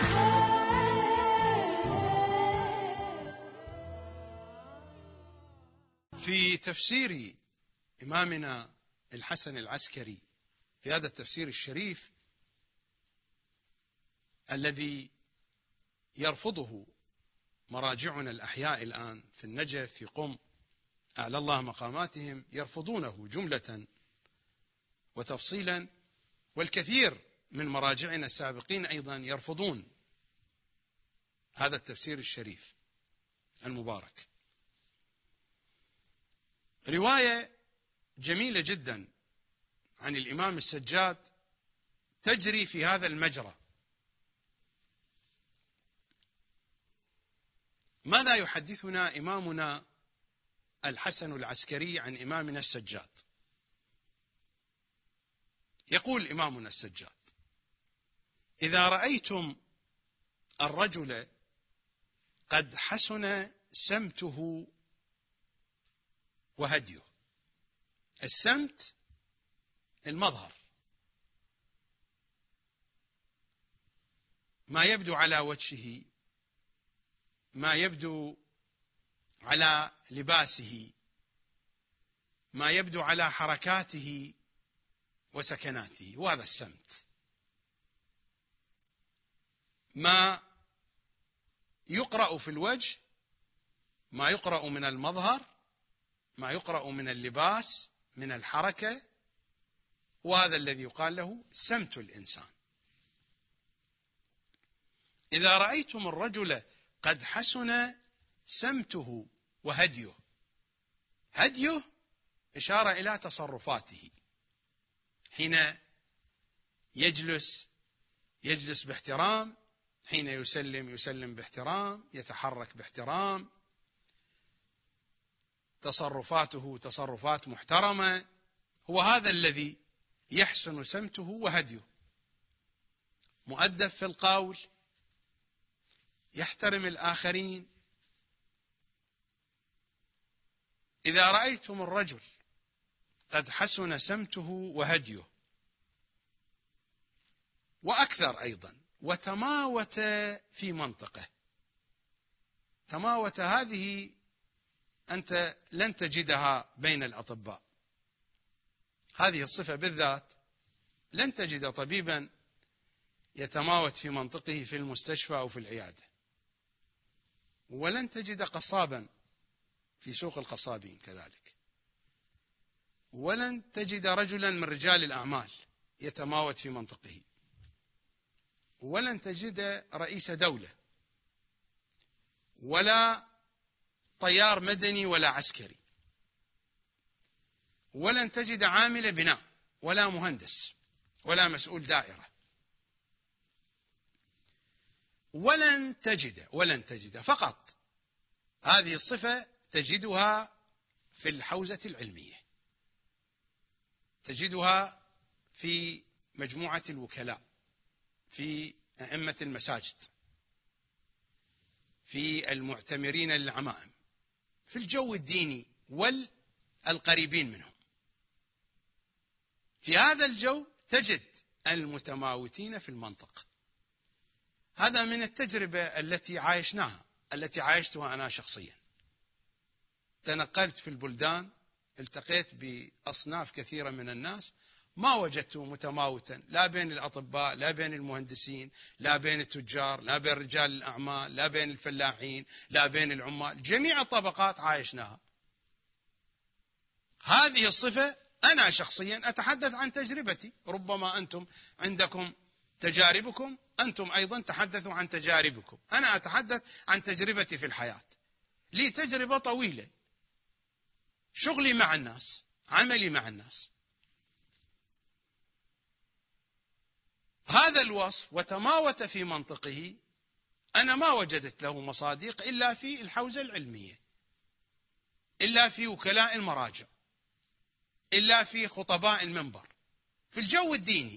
في تفسير إمامنا الحسن العسكري في هذا التفسير الشريف الذي يرفضه مراجعنا الأحياء الآن في النجف، في قم، أعلى الله مقاماتهم، يرفضونه جملة وتفصيلا، والكثير من مراجعنا السابقين أيضا يرفضون هذا التفسير الشريف المبارك. رواية جميلة جدا عن الإمام السجاد تجري في هذا المجرى. ماذا يحدثنا إمامنا الحسن العسكري عن إمامنا السجاد؟ يقول إمامنا السجاد: إذا رأيتم الرجل قد حسن سمته وهديه. السمت المظهر، ما يبدو على وجهه، ما يبدو على لباسه، ما يبدو على حركاته وسكناته، وهذا السمت. ما يقرأ في الوجه، ما يقرأ من المظهر، ما يقرأ من اللباس، من الحركة، وهذا الذي يقال له سمت الإنسان. إذا رأيتم الرجل قد حسن سمته وهديه. هديه إشارة إلى تصرفاته، حين يجلس باحترام، حين يسلم باحترام، يتحرك باحترام، تصرفاته تصرفات محترمة. هو هذا الذي يحسن سمته وهديه. مؤدب في القول، يحترم الآخرين. إذا رأيتم الرجل قد حسن سمته وهديه، وأكثر أيضا، وتماوت في منطقه. تماوت هذه أنت لن تجدها بين الأطباء، هذه الصفة بالذات لن تجد طبيبا يتماوت في منطقه في المستشفى أو في العيادة، ولن تجد قصابا في سوق القصابين كذلك، ولن تجد رجلا من رجال الأعمال يتماوت في منطقه، ولن تجد رئيس دولة ولا طيار مدني ولا عسكري، ولن تجد عامل بناء ولا مهندس ولا مسؤول دائرة، ولن تجد فقط هذه الصفة تجدها في الحوزة العلمية، تجدها في مجموعة الوكلاء، في أئمة المساجد، في المعتمرين للعمائم، في الجو الديني والقريبين منهم. في هذا الجو تجد المتماوتين في المنطق. هذا من التجربة التي عايشناها، التي عايشتها أنا شخصيا. تنقلت في البلدان، التقيت بأصناف كثيرة من الناس، ما وجدت متماوتا لا بين الأطباء، لا بين المهندسين، لا بين التجار، لا بين رجال الأعمال، لا بين الفلاحين، لا بين العمال. جميع الطبقات عايشناها. هذه الصفة أنا شخصيا أتحدث عن تجربتي، ربما أنتم عندكم تجاربكم، أنتم أيضا تحدثوا عن تجاربكم. أنا أتحدث عن تجربتي في الحياة، لي تجربة طويلة، شغلي مع الناس، عملي مع الناس. هذا الوصف وتماوت في منطقه، أنا ما وجدت له مصادق إلا في الحوزة العلمية، إلا في وكلاء المراجع، إلا في خطباء المنبر، في الجو الديني.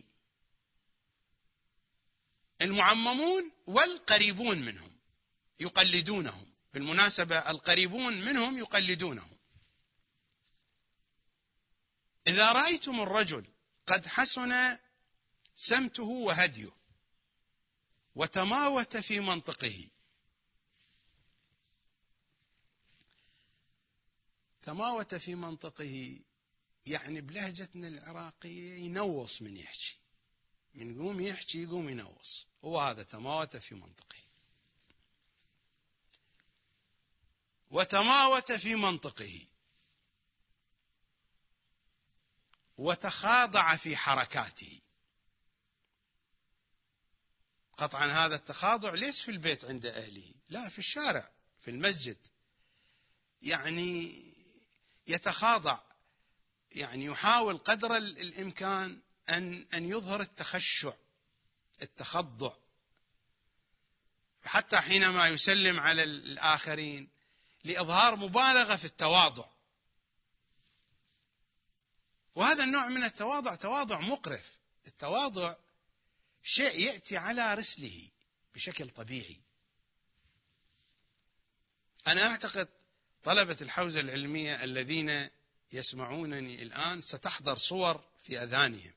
المعممون والقريبون منهم يقلدونهم، بالمناسبة القريبون منهم يقلدونهم. إذا رأيتم الرجل قد حسن سمته وهديه وتماوت في منطقه. تماوت في منطقه يعني بلهجتنا العراقية ينوص، من يحكي، من يقوم يحكي يقوم ينوص، هو هذا تماوت في منطقه. وتماوت في منطقه وتخاضع في حركاته. قطعا هذا التخاضع ليس في البيت عند أهله، لا، في الشارع، في المسجد، يعني يتخاضع، يعني يحاول قدر الإمكان أن يظهر التخشع، التخضع، حتى حينما يسلم على الآخرين لإظهار مبالغة في التواضع. وهذا النوع من التواضع تواضع مقرف. التواضع شيء يأتي على رسله بشكل طبيعي. أنا أعتقد طلبة الحوزة العلمية الذين يسمعونني الآن ستحضر صور في أذهانهم.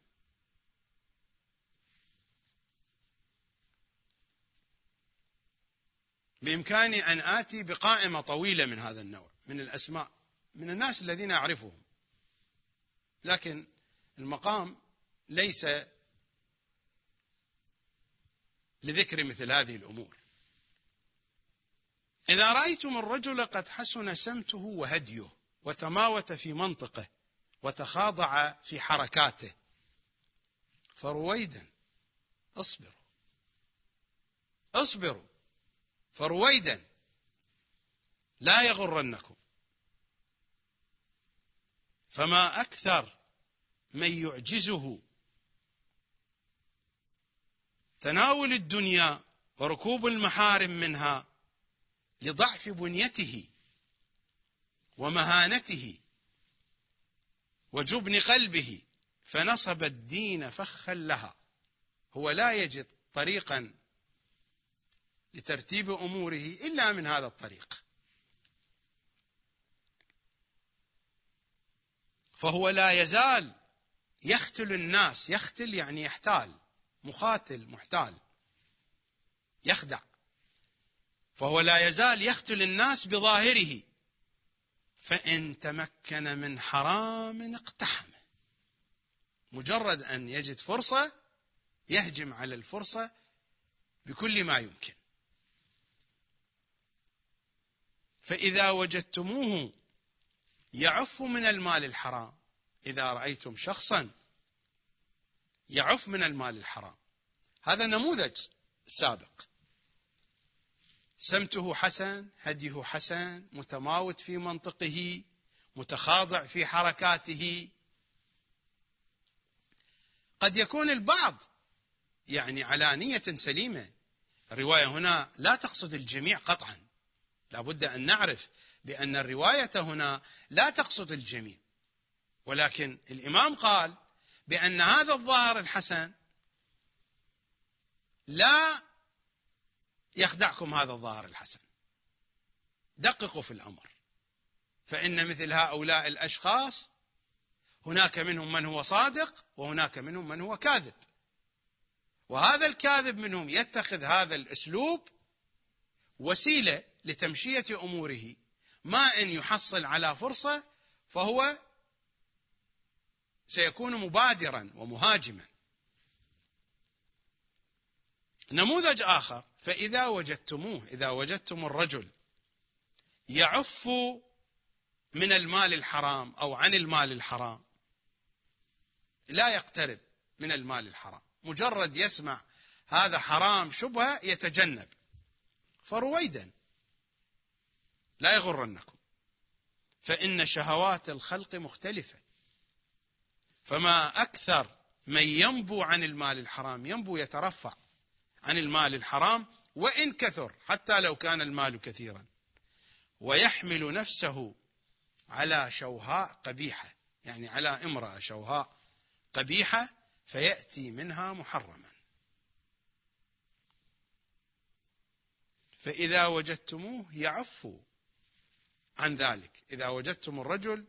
بإمكاني أن آتي بقائمة طويلة من هذا النوع من الأسماء من الناس الذين أعرفهم، لكن المقام ليس لذكر مثل هذه الأمور. إذا رأيتم الرجل قد حسن سمته وهديه وتماوت في منطقه وتخاضع في حركاته فرويدا اصبروا فرويدا لا يغرنكم، فما أكثر من يعجزه تناول الدنيا وركوب المحارم منها لضعف بنيته ومهانته وجبن قلبه، فنصب الدين فخا لها. هو لا يجد طريقا لترتيب أموره إلا من هذا الطريق، فهو لا يزال يختل الناس. يختل يعني يحتال، مخاتل، محتال، يخدع. فهو لا يزال يختل الناس بظاهره، فإن تمكن من حرام اقتحمه. مجرد أن يجد فرصة يهجم على الفرصة بكل ما يمكن. فإذا وجدتموه يعف من المال الحرام، إذا رأيتم شخصا يعف من المال الحرام، هذا نموذج سابق، سمته حسن، هديه حسن، متماوت في منطقه، متخاضع في حركاته. قد يكون البعض يعني على نية سليمة. الرواية هنا لا تقصد الجميع قطعا، لا بد أن نعرف بأن الرواية هنا لا تقصد الجميع، ولكن الإمام قال بأن هذا الظاهر الحسن لا يخدعكم. هذا الظاهر الحسن دققوا في الأمر، فإن مثل هؤلاء الأشخاص هناك منهم من هو صادق وهناك منهم من هو كاذب، وهذا الكاذب منهم يتخذ هذا الأسلوب وسيلة لتمشية أموره، ما إن يحصل على فرصة فهو سيكون مبادرا ومهاجما. نموذج آخر، فإذا وجدتموه، إذا وجدتم الرجل يعف من المال الحرام أو عن المال الحرام، لا يقترب من المال الحرام، مجرد يسمع هذا حرام شبهة يتجنب، فرويدا لا يغرنكم، فإن شهوات الخلق مختلفة، فما أكثر من ينبو عن المال الحرام، ينبو يترفع عن المال الحرام وإن كثر، حتى لو كان المال كثيرا، ويحمل نفسه على شوهاء قبيحة، يعني على امرأة شوهاء قبيحة، فيأتي منها محرما. فإذا وجدتموه يعف عن ذلك، إذا وجدتم الرجل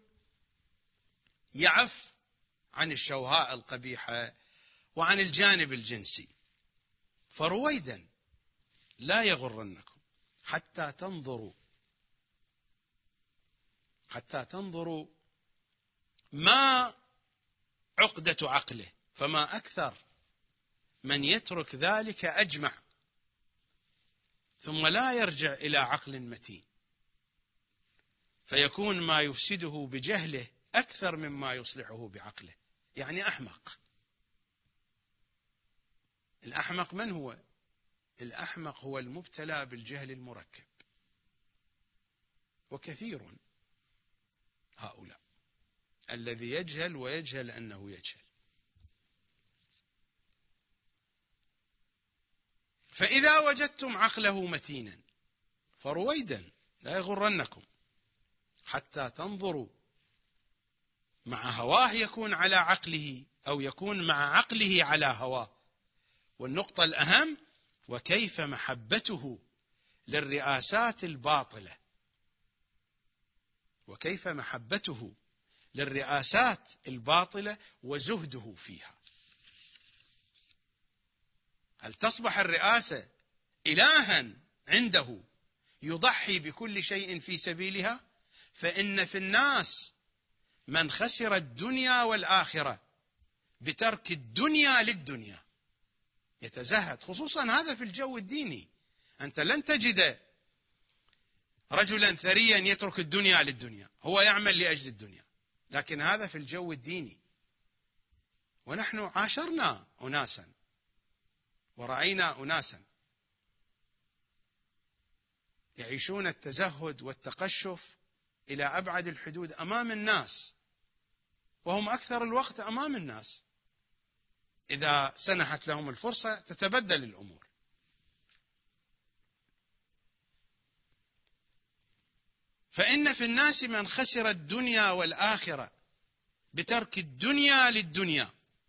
يعف عن الشوهاء القبيحة وعن الجانب الجنسي، فرويدا لا يغرنكم حتى تنظروا ما عقدة عقله، فما أكثر من يترك ذلك أجمع ثم لا يرجع إلى عقل متين، فيكون ما يفسده بجهله أكثر مما يصلحه بعقله، يعني أحمق. الأحمق من هو؟ الأحمق هو المبتلى بالجهل المركب، وكثير هؤلاء الذي يجهل ويجهل أنه يجهل. فإذا وجدتم عقله متينا فرويدا لا يغرنكم حتى تنظروا مع هواه يكون على عقله أو يكون مع عقله على هواه. والنقطة الأهم: وكيف محبته للرئاسات الباطلة، وكيف محبته للرئاسات الباطلة وزهده فيها. هل تصبح الرئاسة إلها عنده يضحي بكل شيء في سبيلها؟ فإن في الناس من خسر الدنيا والآخرة بترك الدنيا للدنيا، يتزهد، خصوصا هذا في الجو الديني. أنت لن تجد رجلا ثريا يترك الدنيا للدنيا، هو يعمل لأجل الدنيا، لكن هذا في الجو الديني. ونحن عاشرنا أناسا ورأينا أناسا يعيشون التزهد والتقشف إلى أبعد الحدود أمام الناس، وهم أكثر الوقت أمام الناس. إذا سنحت لهم الفرصة تتبدل الأمور. فإن في الناس من خسر الدنيا والآخرة بترك الدنيا للدنيا،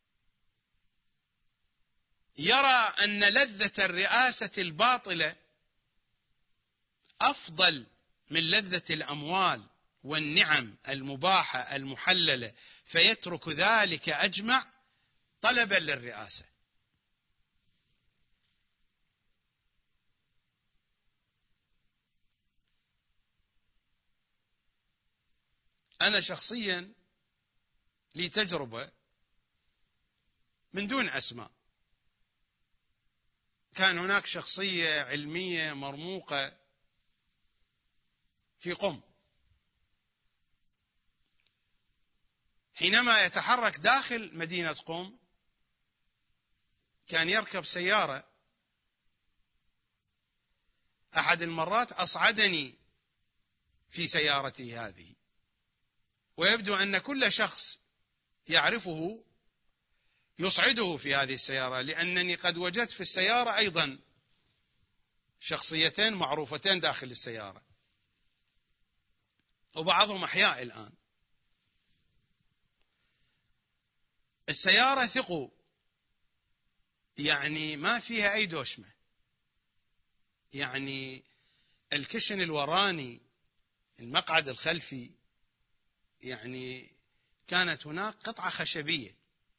يرى أن لذة الرئاسة الباطلة أفضل من لذة الأموال والنعم المباحة المحللة، فيترك ذلك أجمع طلبا للرئاسة. أنا شخصيا لي تجربة من دون أسماء. كان هناك شخصية علمية مرموقة في قم، حينما يتحرك داخل مدينة قم كان يركب سيارة. أحد المرات أصعدني في سيارتي هذه، ويبدو أن كل شخص يعرفه يصعده في هذه السيارة، لأنني قد وجدت في السيارة أيضا شخصيتين معروفتين داخل السيارة، وبعضهم أحياء الآن. السيارة ثقوا يعني ما فيها أي دوشمة، يعني الكشن الوراني، المقعد الخلفي، يعني كانت هناك قطعة خشبية،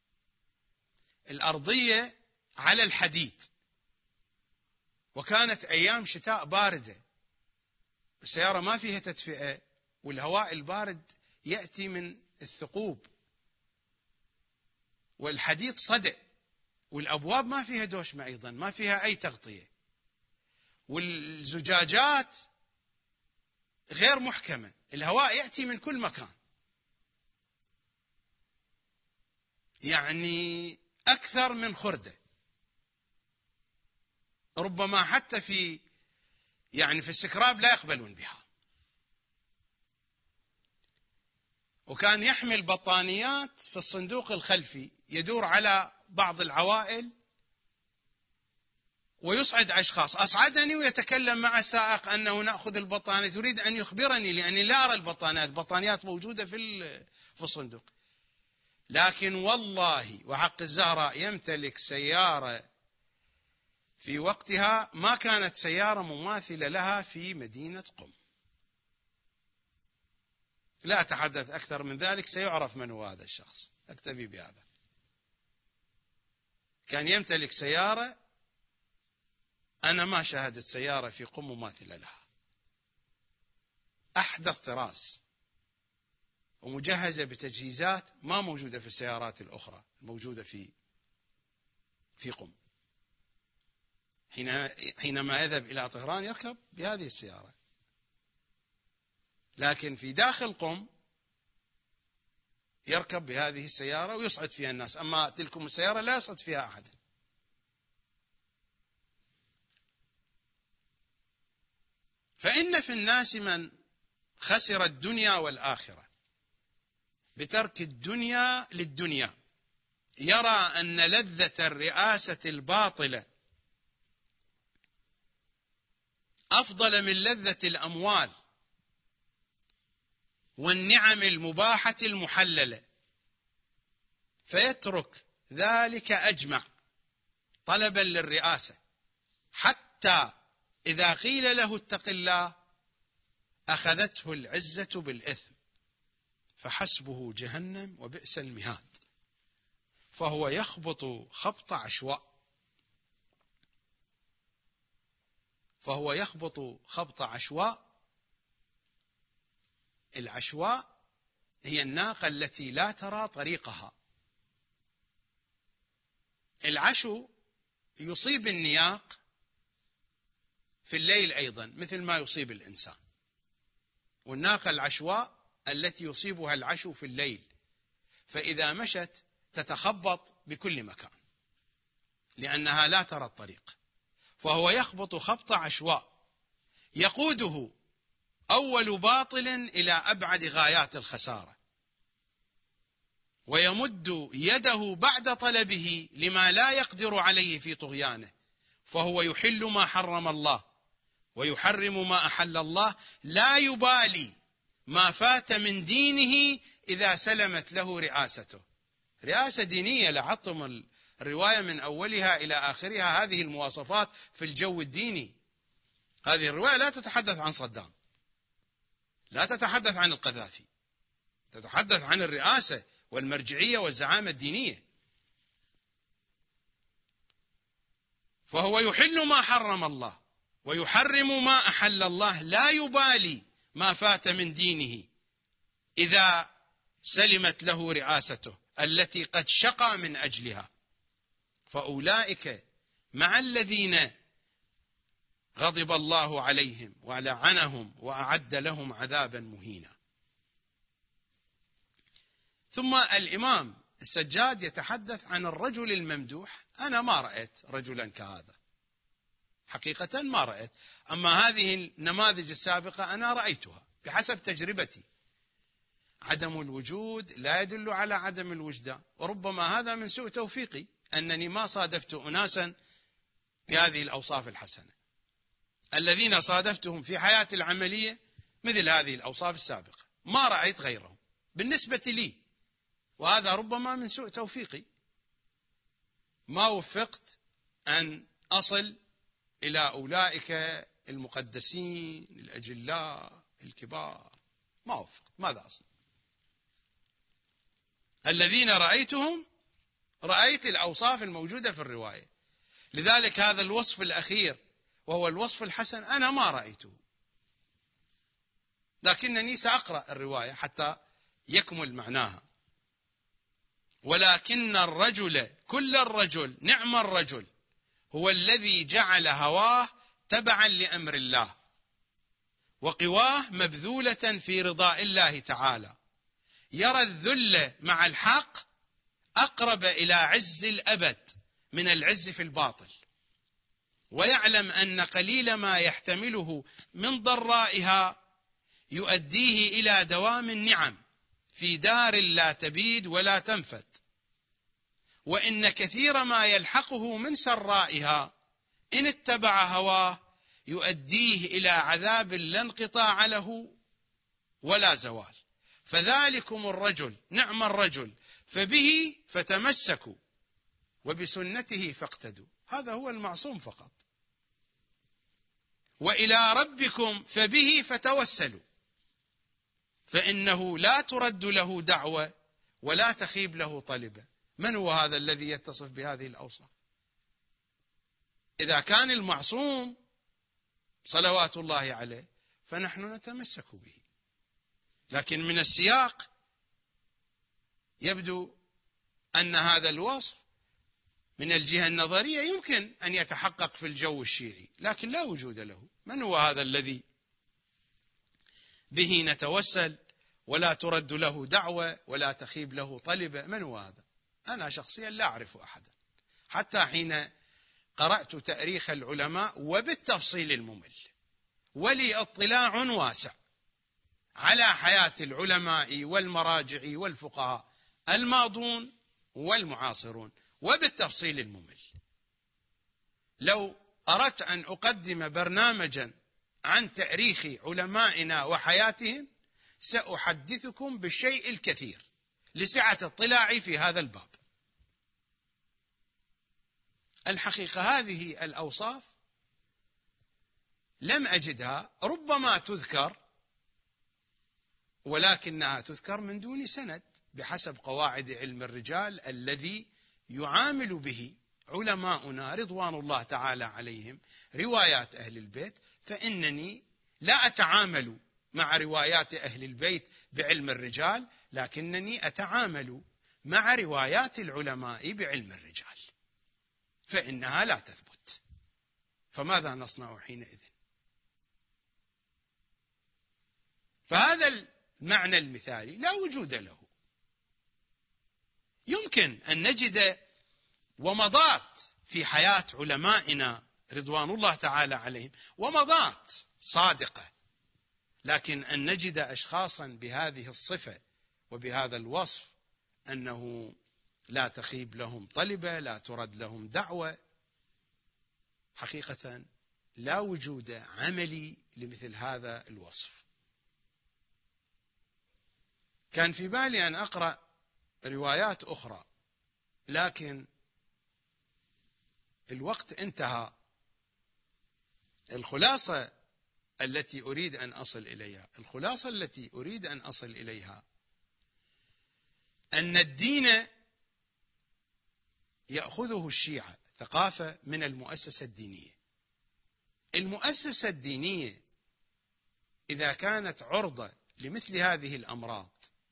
الأرضية على الحديد، وكانت أيام شتاء باردة، السيارة ما فيها تدفئة، والهواء البارد يأتي من الثقوب، والحديد صدأ، والأبواب ما فيها دوشمة أيضا، ما فيها أي تغطية، والزجاجات غير محكمة، الهواء يأتي من كل مكان. يعني أكثر من خردة، ربما حتى في السكراب لا يقبلون بها. وكان يحمل بطانيات في الصندوق الخلفي يدور على بعض العوائل ويصعد أشخاص. أصعدني ويتكلم مع السائق أنه نأخذ البطانية، تريد أن يخبرني لأني لا أرى البطانيات موجودة في الصندوق. لكن والله وحق الزهراء يمتلك سيارة في وقتها ما كانت سيارة مماثلة لها في مدينة قم. لا أتحدث أكثر من ذلك، سيعرف من هو هذا الشخص، أكتفي بهذا. كان يمتلك سيارة أنا ما شاهدت سيارة في قم مماثلة لها، أحدث طراز ومجهزة بتجهيزات ما موجودة في السيارات الأخرى الموجودة في قم. حينما يذهب إلى طهران يركب بهذه السيارة، لكن في داخل قم يركب بهذه السيارة ويصعد فيها الناس، أما تلكم السيارة لا يصعد فيها أحد. فإن في الناس من خسر الدنيا والآخرة بترك الدنيا للدنيا، يرى أن لذة الرئاسة الباطلة أفضل من لذة الأموال والنعم المباحة المحللة، فيترك ذلك أجمع طلبا للرئاسة، حتى إذا قيل له اتق الله أخذته العزة بالإثم فحسبه جهنم وبئس المهاد. فهو يخبط خبط عشواء، العشواء هي الناقة التي لا ترى طريقها. العشو يصيب النياق في الليل أيضا مثل ما يصيب الإنسان، والناقة العشواء التي يصيبها العشو في الليل، فإذا مشت تتخبط بكل مكان لأنها لا ترى الطريق. فهو يخبط خبط عشواء يقوده أول باطل إلى أبعد غايات الخسارة، ويمد يده بعد طلبه لما لا يقدر عليه في طغيانه، فهو يحل ما حرم الله ويحرم ما أحل الله، لا يبالي ما فات من دينه إذا سلمت له رئاسته. رئاسة دينية، لعطم الرواية من أولها إلى آخرها هذه المواصفات في الجو الديني. هذه الرواية لا تتحدث عن صدام، لا تتحدث عن القذافي، تتحدث عن الرئاسة والمرجعية والزعامة الدينية. فهو يحل ما حرم الله ويحرم ما أحل الله، لا يبالي ما فات من دينه إذا سلمت له رئاسته التي قد شقى من أجلها. فأولئك مع الذين غضب الله عليهم ولعنهم وأعد لهم عذابا مهينا. ثم الإمام السجاد يتحدث عن الرجل الممدوح. أنا ما رأيت رجلا كهذا حقيقة، ما رأيت، أما هذه النماذج السابقة أنا رأيتها بحسب تجربتي. عدم الوجود لا يدل على عدم الوجدان، وربما هذا من سوء توفيقي أنني ما صادفت أناسا بهذه الأوصاف الحسنة. الذين صادفتهم في حياتي العملية مثل هذه الأوصاف السابقة، ما رأيت غيرهم بالنسبة لي، وهذا ربما من سوء توفيقي. ما وفقت أن أصل إلى أولئك المقدسين الأجلاء الكبار، ما وفقت. ماذا أصنع؟ الذين رأيتهم رأيت الأوصاف الموجودة في الرواية، لذلك هذا الوصف الأخير وهو الوصف الحسن أنا ما رأيته، لكنني سأقرأ الرواية حتى يكمل معناها. ولكن الرجل، كل الرجل، نعم الرجل، هو الذي جعل هواه تبعا لأمر الله وقواه مبذولة في رضاء الله تعالى، يرى الذل مع الحق أقرب إلى عز الأبد من العز في الباطل، ويعلم أن قليل ما يحتمله من ضرائها يؤديه إلى دوام النعم في دار لا تبيد ولا تنفد، وإن كثير ما يلحقه من سرائها إن اتبع هواه يؤديه إلى عذاب لا انقطاع له ولا زوال. فذلكم الرجل، نعم الرجل، فبه فتمسكوا وبسنته فاقتدوا. هذا هو المعصوم فقط. وإلى ربكم فبه فتوسلوا، فإنه لا ترد له دعوة ولا تخيب له طلبة. من هو هذا الذي يتصف بهذه الأوصاف؟ إذا كان المعصوم صلوات الله عليه فنحن نتمسك به، لكن من السياق يبدو أن هذا الوصف من الجهة النظرية يمكن أن يتحقق في الجو الشيعي، لكن لا وجود له. من هو هذا الذي به نتوسل ولا ترد له دعوة ولا تخيب له طلبة؟ من هو هذا؟ أنا شخصيا لا أعرف أحدا، حتى حين قرأت تاريخ العلماء وبالتفصيل الممل ولي اطلاع واسع على حياة العلماء والمراجع والفقهاء الماضون والمعاصرون وبالتفصيل الممل. لو أردت أن أقدم برنامجا عن تاريخ علمائنا وحياتهم سأحدثكم بالشيء الكثير لسعة اطلاعي في هذا الباب. الحقيقة هذه الأوصاف لم أجدها، ربما تذكر ولكنها تذكر من دون سند بحسب قواعد علم الرجال الذي يعامل به علماؤنا رضوان الله تعالى عليهم روايات أهل البيت، فإنني لا أتعامل مع روايات أهل البيت بعلم الرجال، لكنني أتعامل مع روايات العلماء بعلم الرجال، فإنها لا تثبت. فماذا نصنع حينئذ؟ فهذا المعنى المثالي لا وجود له. يمكن أن نجد ومضات في حياة علمائنا رضوان الله تعالى عليهم، ومضات صادقة، لكن أن نجد أشخاصا بهذه الصفة وبهذا الوصف أنه لا تخيب لهم طلبة، لا ترد لهم دعوة، حقيقة لا وجود عملي لمثل هذا الوصف. كان في بالي أن أقرأ روايات أخرى، لكن الوقت انتهى. الخلاصة التي أريد أن أصل إليها أن الدين يأخذه الشيعة ثقافة من المؤسسة الدينية. المؤسسة الدينية إذا كانت عرضة لمثل هذه الأمراض،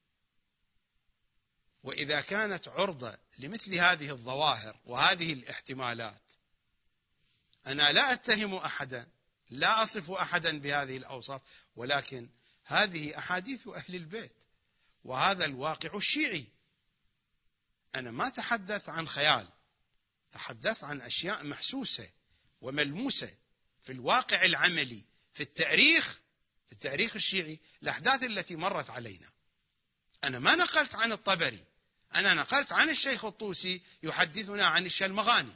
وإذا كانت عرضة لمثل هذه الظواهر وهذه الاحتمالات، أنا لا أتهم أحدا، لا أصف أحدا بهذه الأوصاف، ولكن هذه أحاديث أهل البيت وهذا الواقع الشيعي. أنا ما تحدث عن خيال، تحدث عن أشياء محسوسة وملموسة في الواقع العملي، في التاريخ الشيعي، الأحداث التي مرت علينا. أنا ما نقلت عن الطبري، أنا نقلت عن الشيخ الطوسي يحدثنا عن الشلمغاني،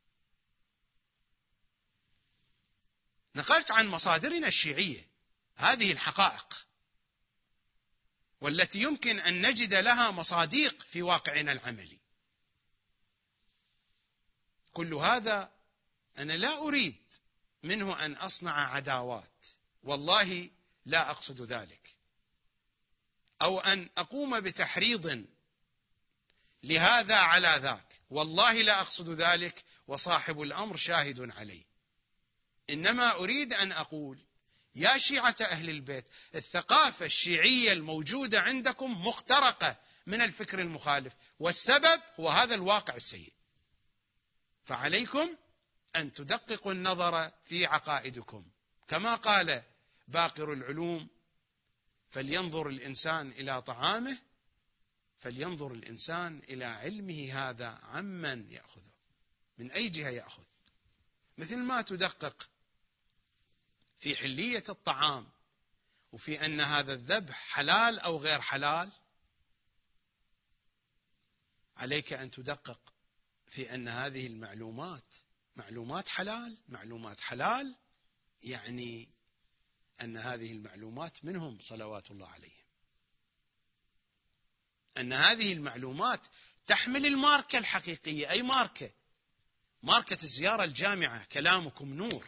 نقلت عن مصادرنا الشيعية هذه الحقائق، والتي يمكن أن نجد لها مصاديق في واقعنا العملي. كل هذا أنا لا أريد منه أن أصنع عداوات، والله لا أقصد ذلك، أو أن أقوم بتحريض لهذا على ذاك، والله لا أقصد ذلك، وصاحب الأمر شاهد عليه. إنما أريد أن أقول يا شيعة أهل البيت، الثقافة الشيعية الموجودة عندكم مخترقة من الفكر المخالف، والسبب هو هذا الواقع السيء. فعليكم أن تدققوا النظر في عقائدكم، كما قال باقر العلوم: فلينظر الإنسان إلى طعامه، فلينظر الإنسان إلى علمه هذا عمن يأخذه، من أي جهة يأخذ. مثل ما تدقق في حلية الطعام وفي أن هذا الذبح حلال أو غير حلال، عليك أن تدقق في أن هذه المعلومات معلومات حلال، يعني أن هذه المعلومات منهم صلوات الله عليهم، أن هذه المعلومات تحمل الماركة الحقيقية. أي ماركة الزيارة الجامعة، كلامكم نور.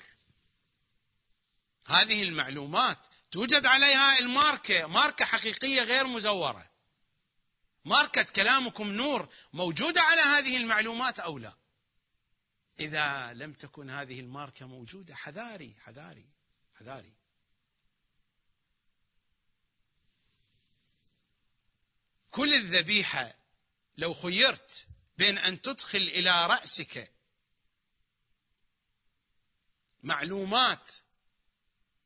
هذه المعلومات توجد عليها ماركة حقيقية غير مزورة. ماركة كلامكم نور موجودة على هذه المعلومات أو لا؟ إذا لم تكن هذه الماركة موجودة، حذاري حذاري حذاري. كل الذبيحة لو خيرت بين أن تدخل إلى رأسك معلومات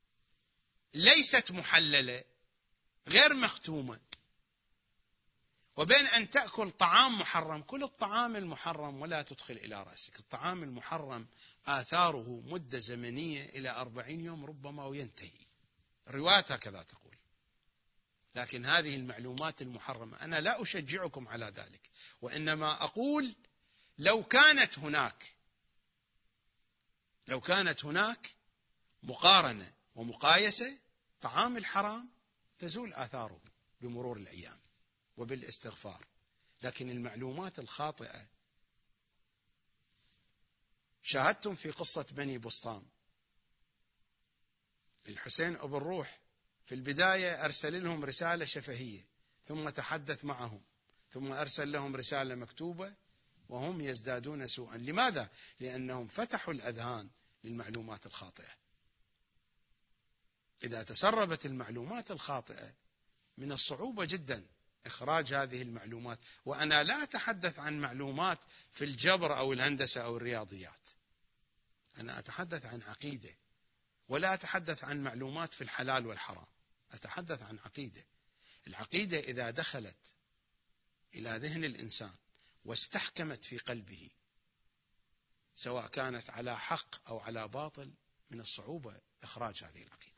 ليست محللة غير مختومة، وبين أن تأكل طعام محرم. كل الطعام المحرم ولا تدخل إلى رأسك. الطعام المحرم آثاره مدة زمنية إلى 40 يوم ربما وينتهي، الروايات هكذا تقول. لكن هذه المعلومات المحرمة أنا لا أشجعكم على ذلك، وإنما أقول لو كانت هناك مقارنة ومقايسة، طعام الحرام تزول آثاره بمرور الأيام وبالاستغفار. لكن المعلومات الخاطئة، شاهدتم في قصة بني بسطام، الحسين أبو الروح في البداية أرسل لهم رسالة شفهية، ثم تحدث معهم، ثم أرسل لهم رسالة مكتوبة، وهم يزدادون سوءا. لماذا؟ لأنهم فتحوا الأذهان للمعلومات الخاطئة. إذا تسربت المعلومات الخاطئة من الصعوبة جدا إخراج هذه المعلومات. وأنا لا أتحدث عن معلومات في الجبر أو الهندسة أو الرياضيات، أنا أتحدث عن عقيدة، ولا أتحدث عن معلومات في الحلال والحرام، أتحدث عن عقيدة. العقيدة إذا دخلت إلى ذهن الإنسان واستحكمت في قلبه، سواء كانت على حق أو على باطل، من الصعوبة إخراج هذه العقيدة.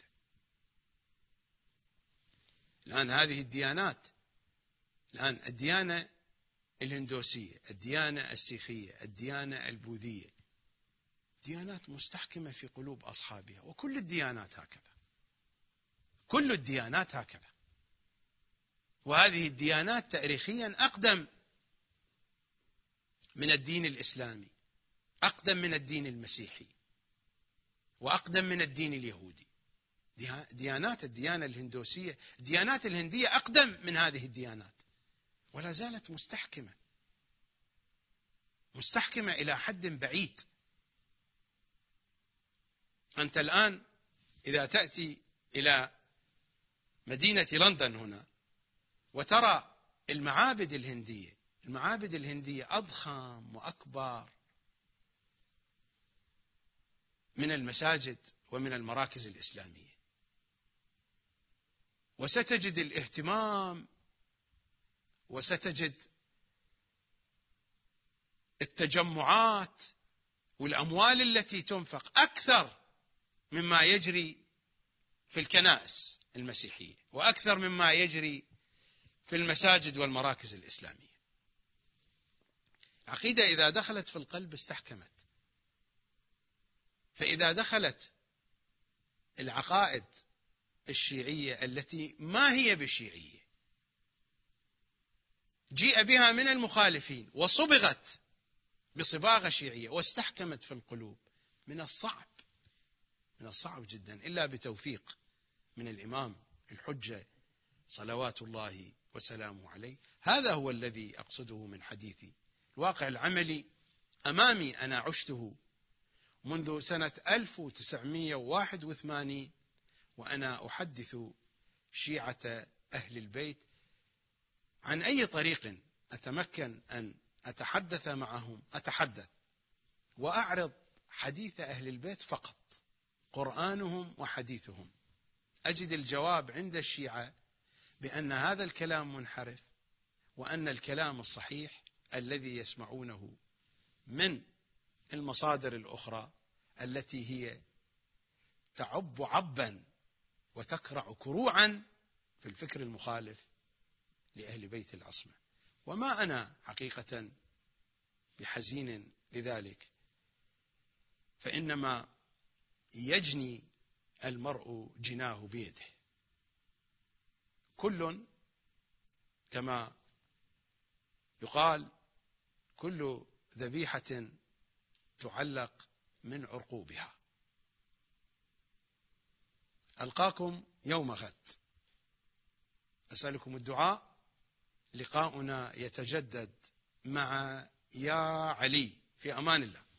الآن هذه الديانات، الآن الديانة الهندوسية، الديانة السيخية، الديانة البوذية، ديانات مستحكمة في قلوب أصحابها، وكل الديانات هكذا، كل الديانات هكذا. وهذه الديانات تاريخيا أقدم من الدين الإسلامي، أقدم من الدين المسيحي، وأقدم من الدين اليهودي. الديانة الهندوسية، الديانات الهندية أقدم من هذه الديانات، ولا زالت مستحكمة إلى حد بعيد. أنت الآن إذا تأتي إلى مدينة لندن هنا وترى المعابد الهندية أضخم وأكبر من المساجد ومن المراكز الإسلامية، وستجد الاهتمام وستجد التجمعات والأموال التي تنفق أكثر مما يجري في الكنائس المسيحية، وأكثر مما يجري في المساجد والمراكز الإسلامية. العقيدة إذا دخلت في القلب استحكمت. فإذا دخلت العقائد الشيعية التي ما هي بشيعية، جيء بها من المخالفين وصبغت بصباغة شيعية واستحكمت في القلوب، من الصعب جدا إلا بتوفيق من الإمام الحجة صلوات الله وسلامه عليه. هذا هو الذي أقصده من حديثي. الواقع العملي أمامي، أنا عشته منذ سنة 1981 وأنا أحدث شيعة أهل البيت عن أي طريق أتمكن أن أتحدث معهم، أتحدث وأعرض حديث أهل البيت فقط، قرآنهم وحديثهم. أجد الجواب عند الشيعة بأن هذا الكلام منحرف، وأن الكلام الصحيح الذي يسمعونه من المصادر الأخرى التي هي تعب عبا وتكرع كروعا في الفكر المخالف لأهل بيت العصمة. وما أنا حقيقة بحزين لذلك، فإنما يجني المرء جناه بيده. كل كما يقال كل ذبيحة تعلق من عرقوبها. ألقاكم يوم غد، أسألكم الدعاء. لقاؤنا يتجدد مع يا علي، في أمان الله.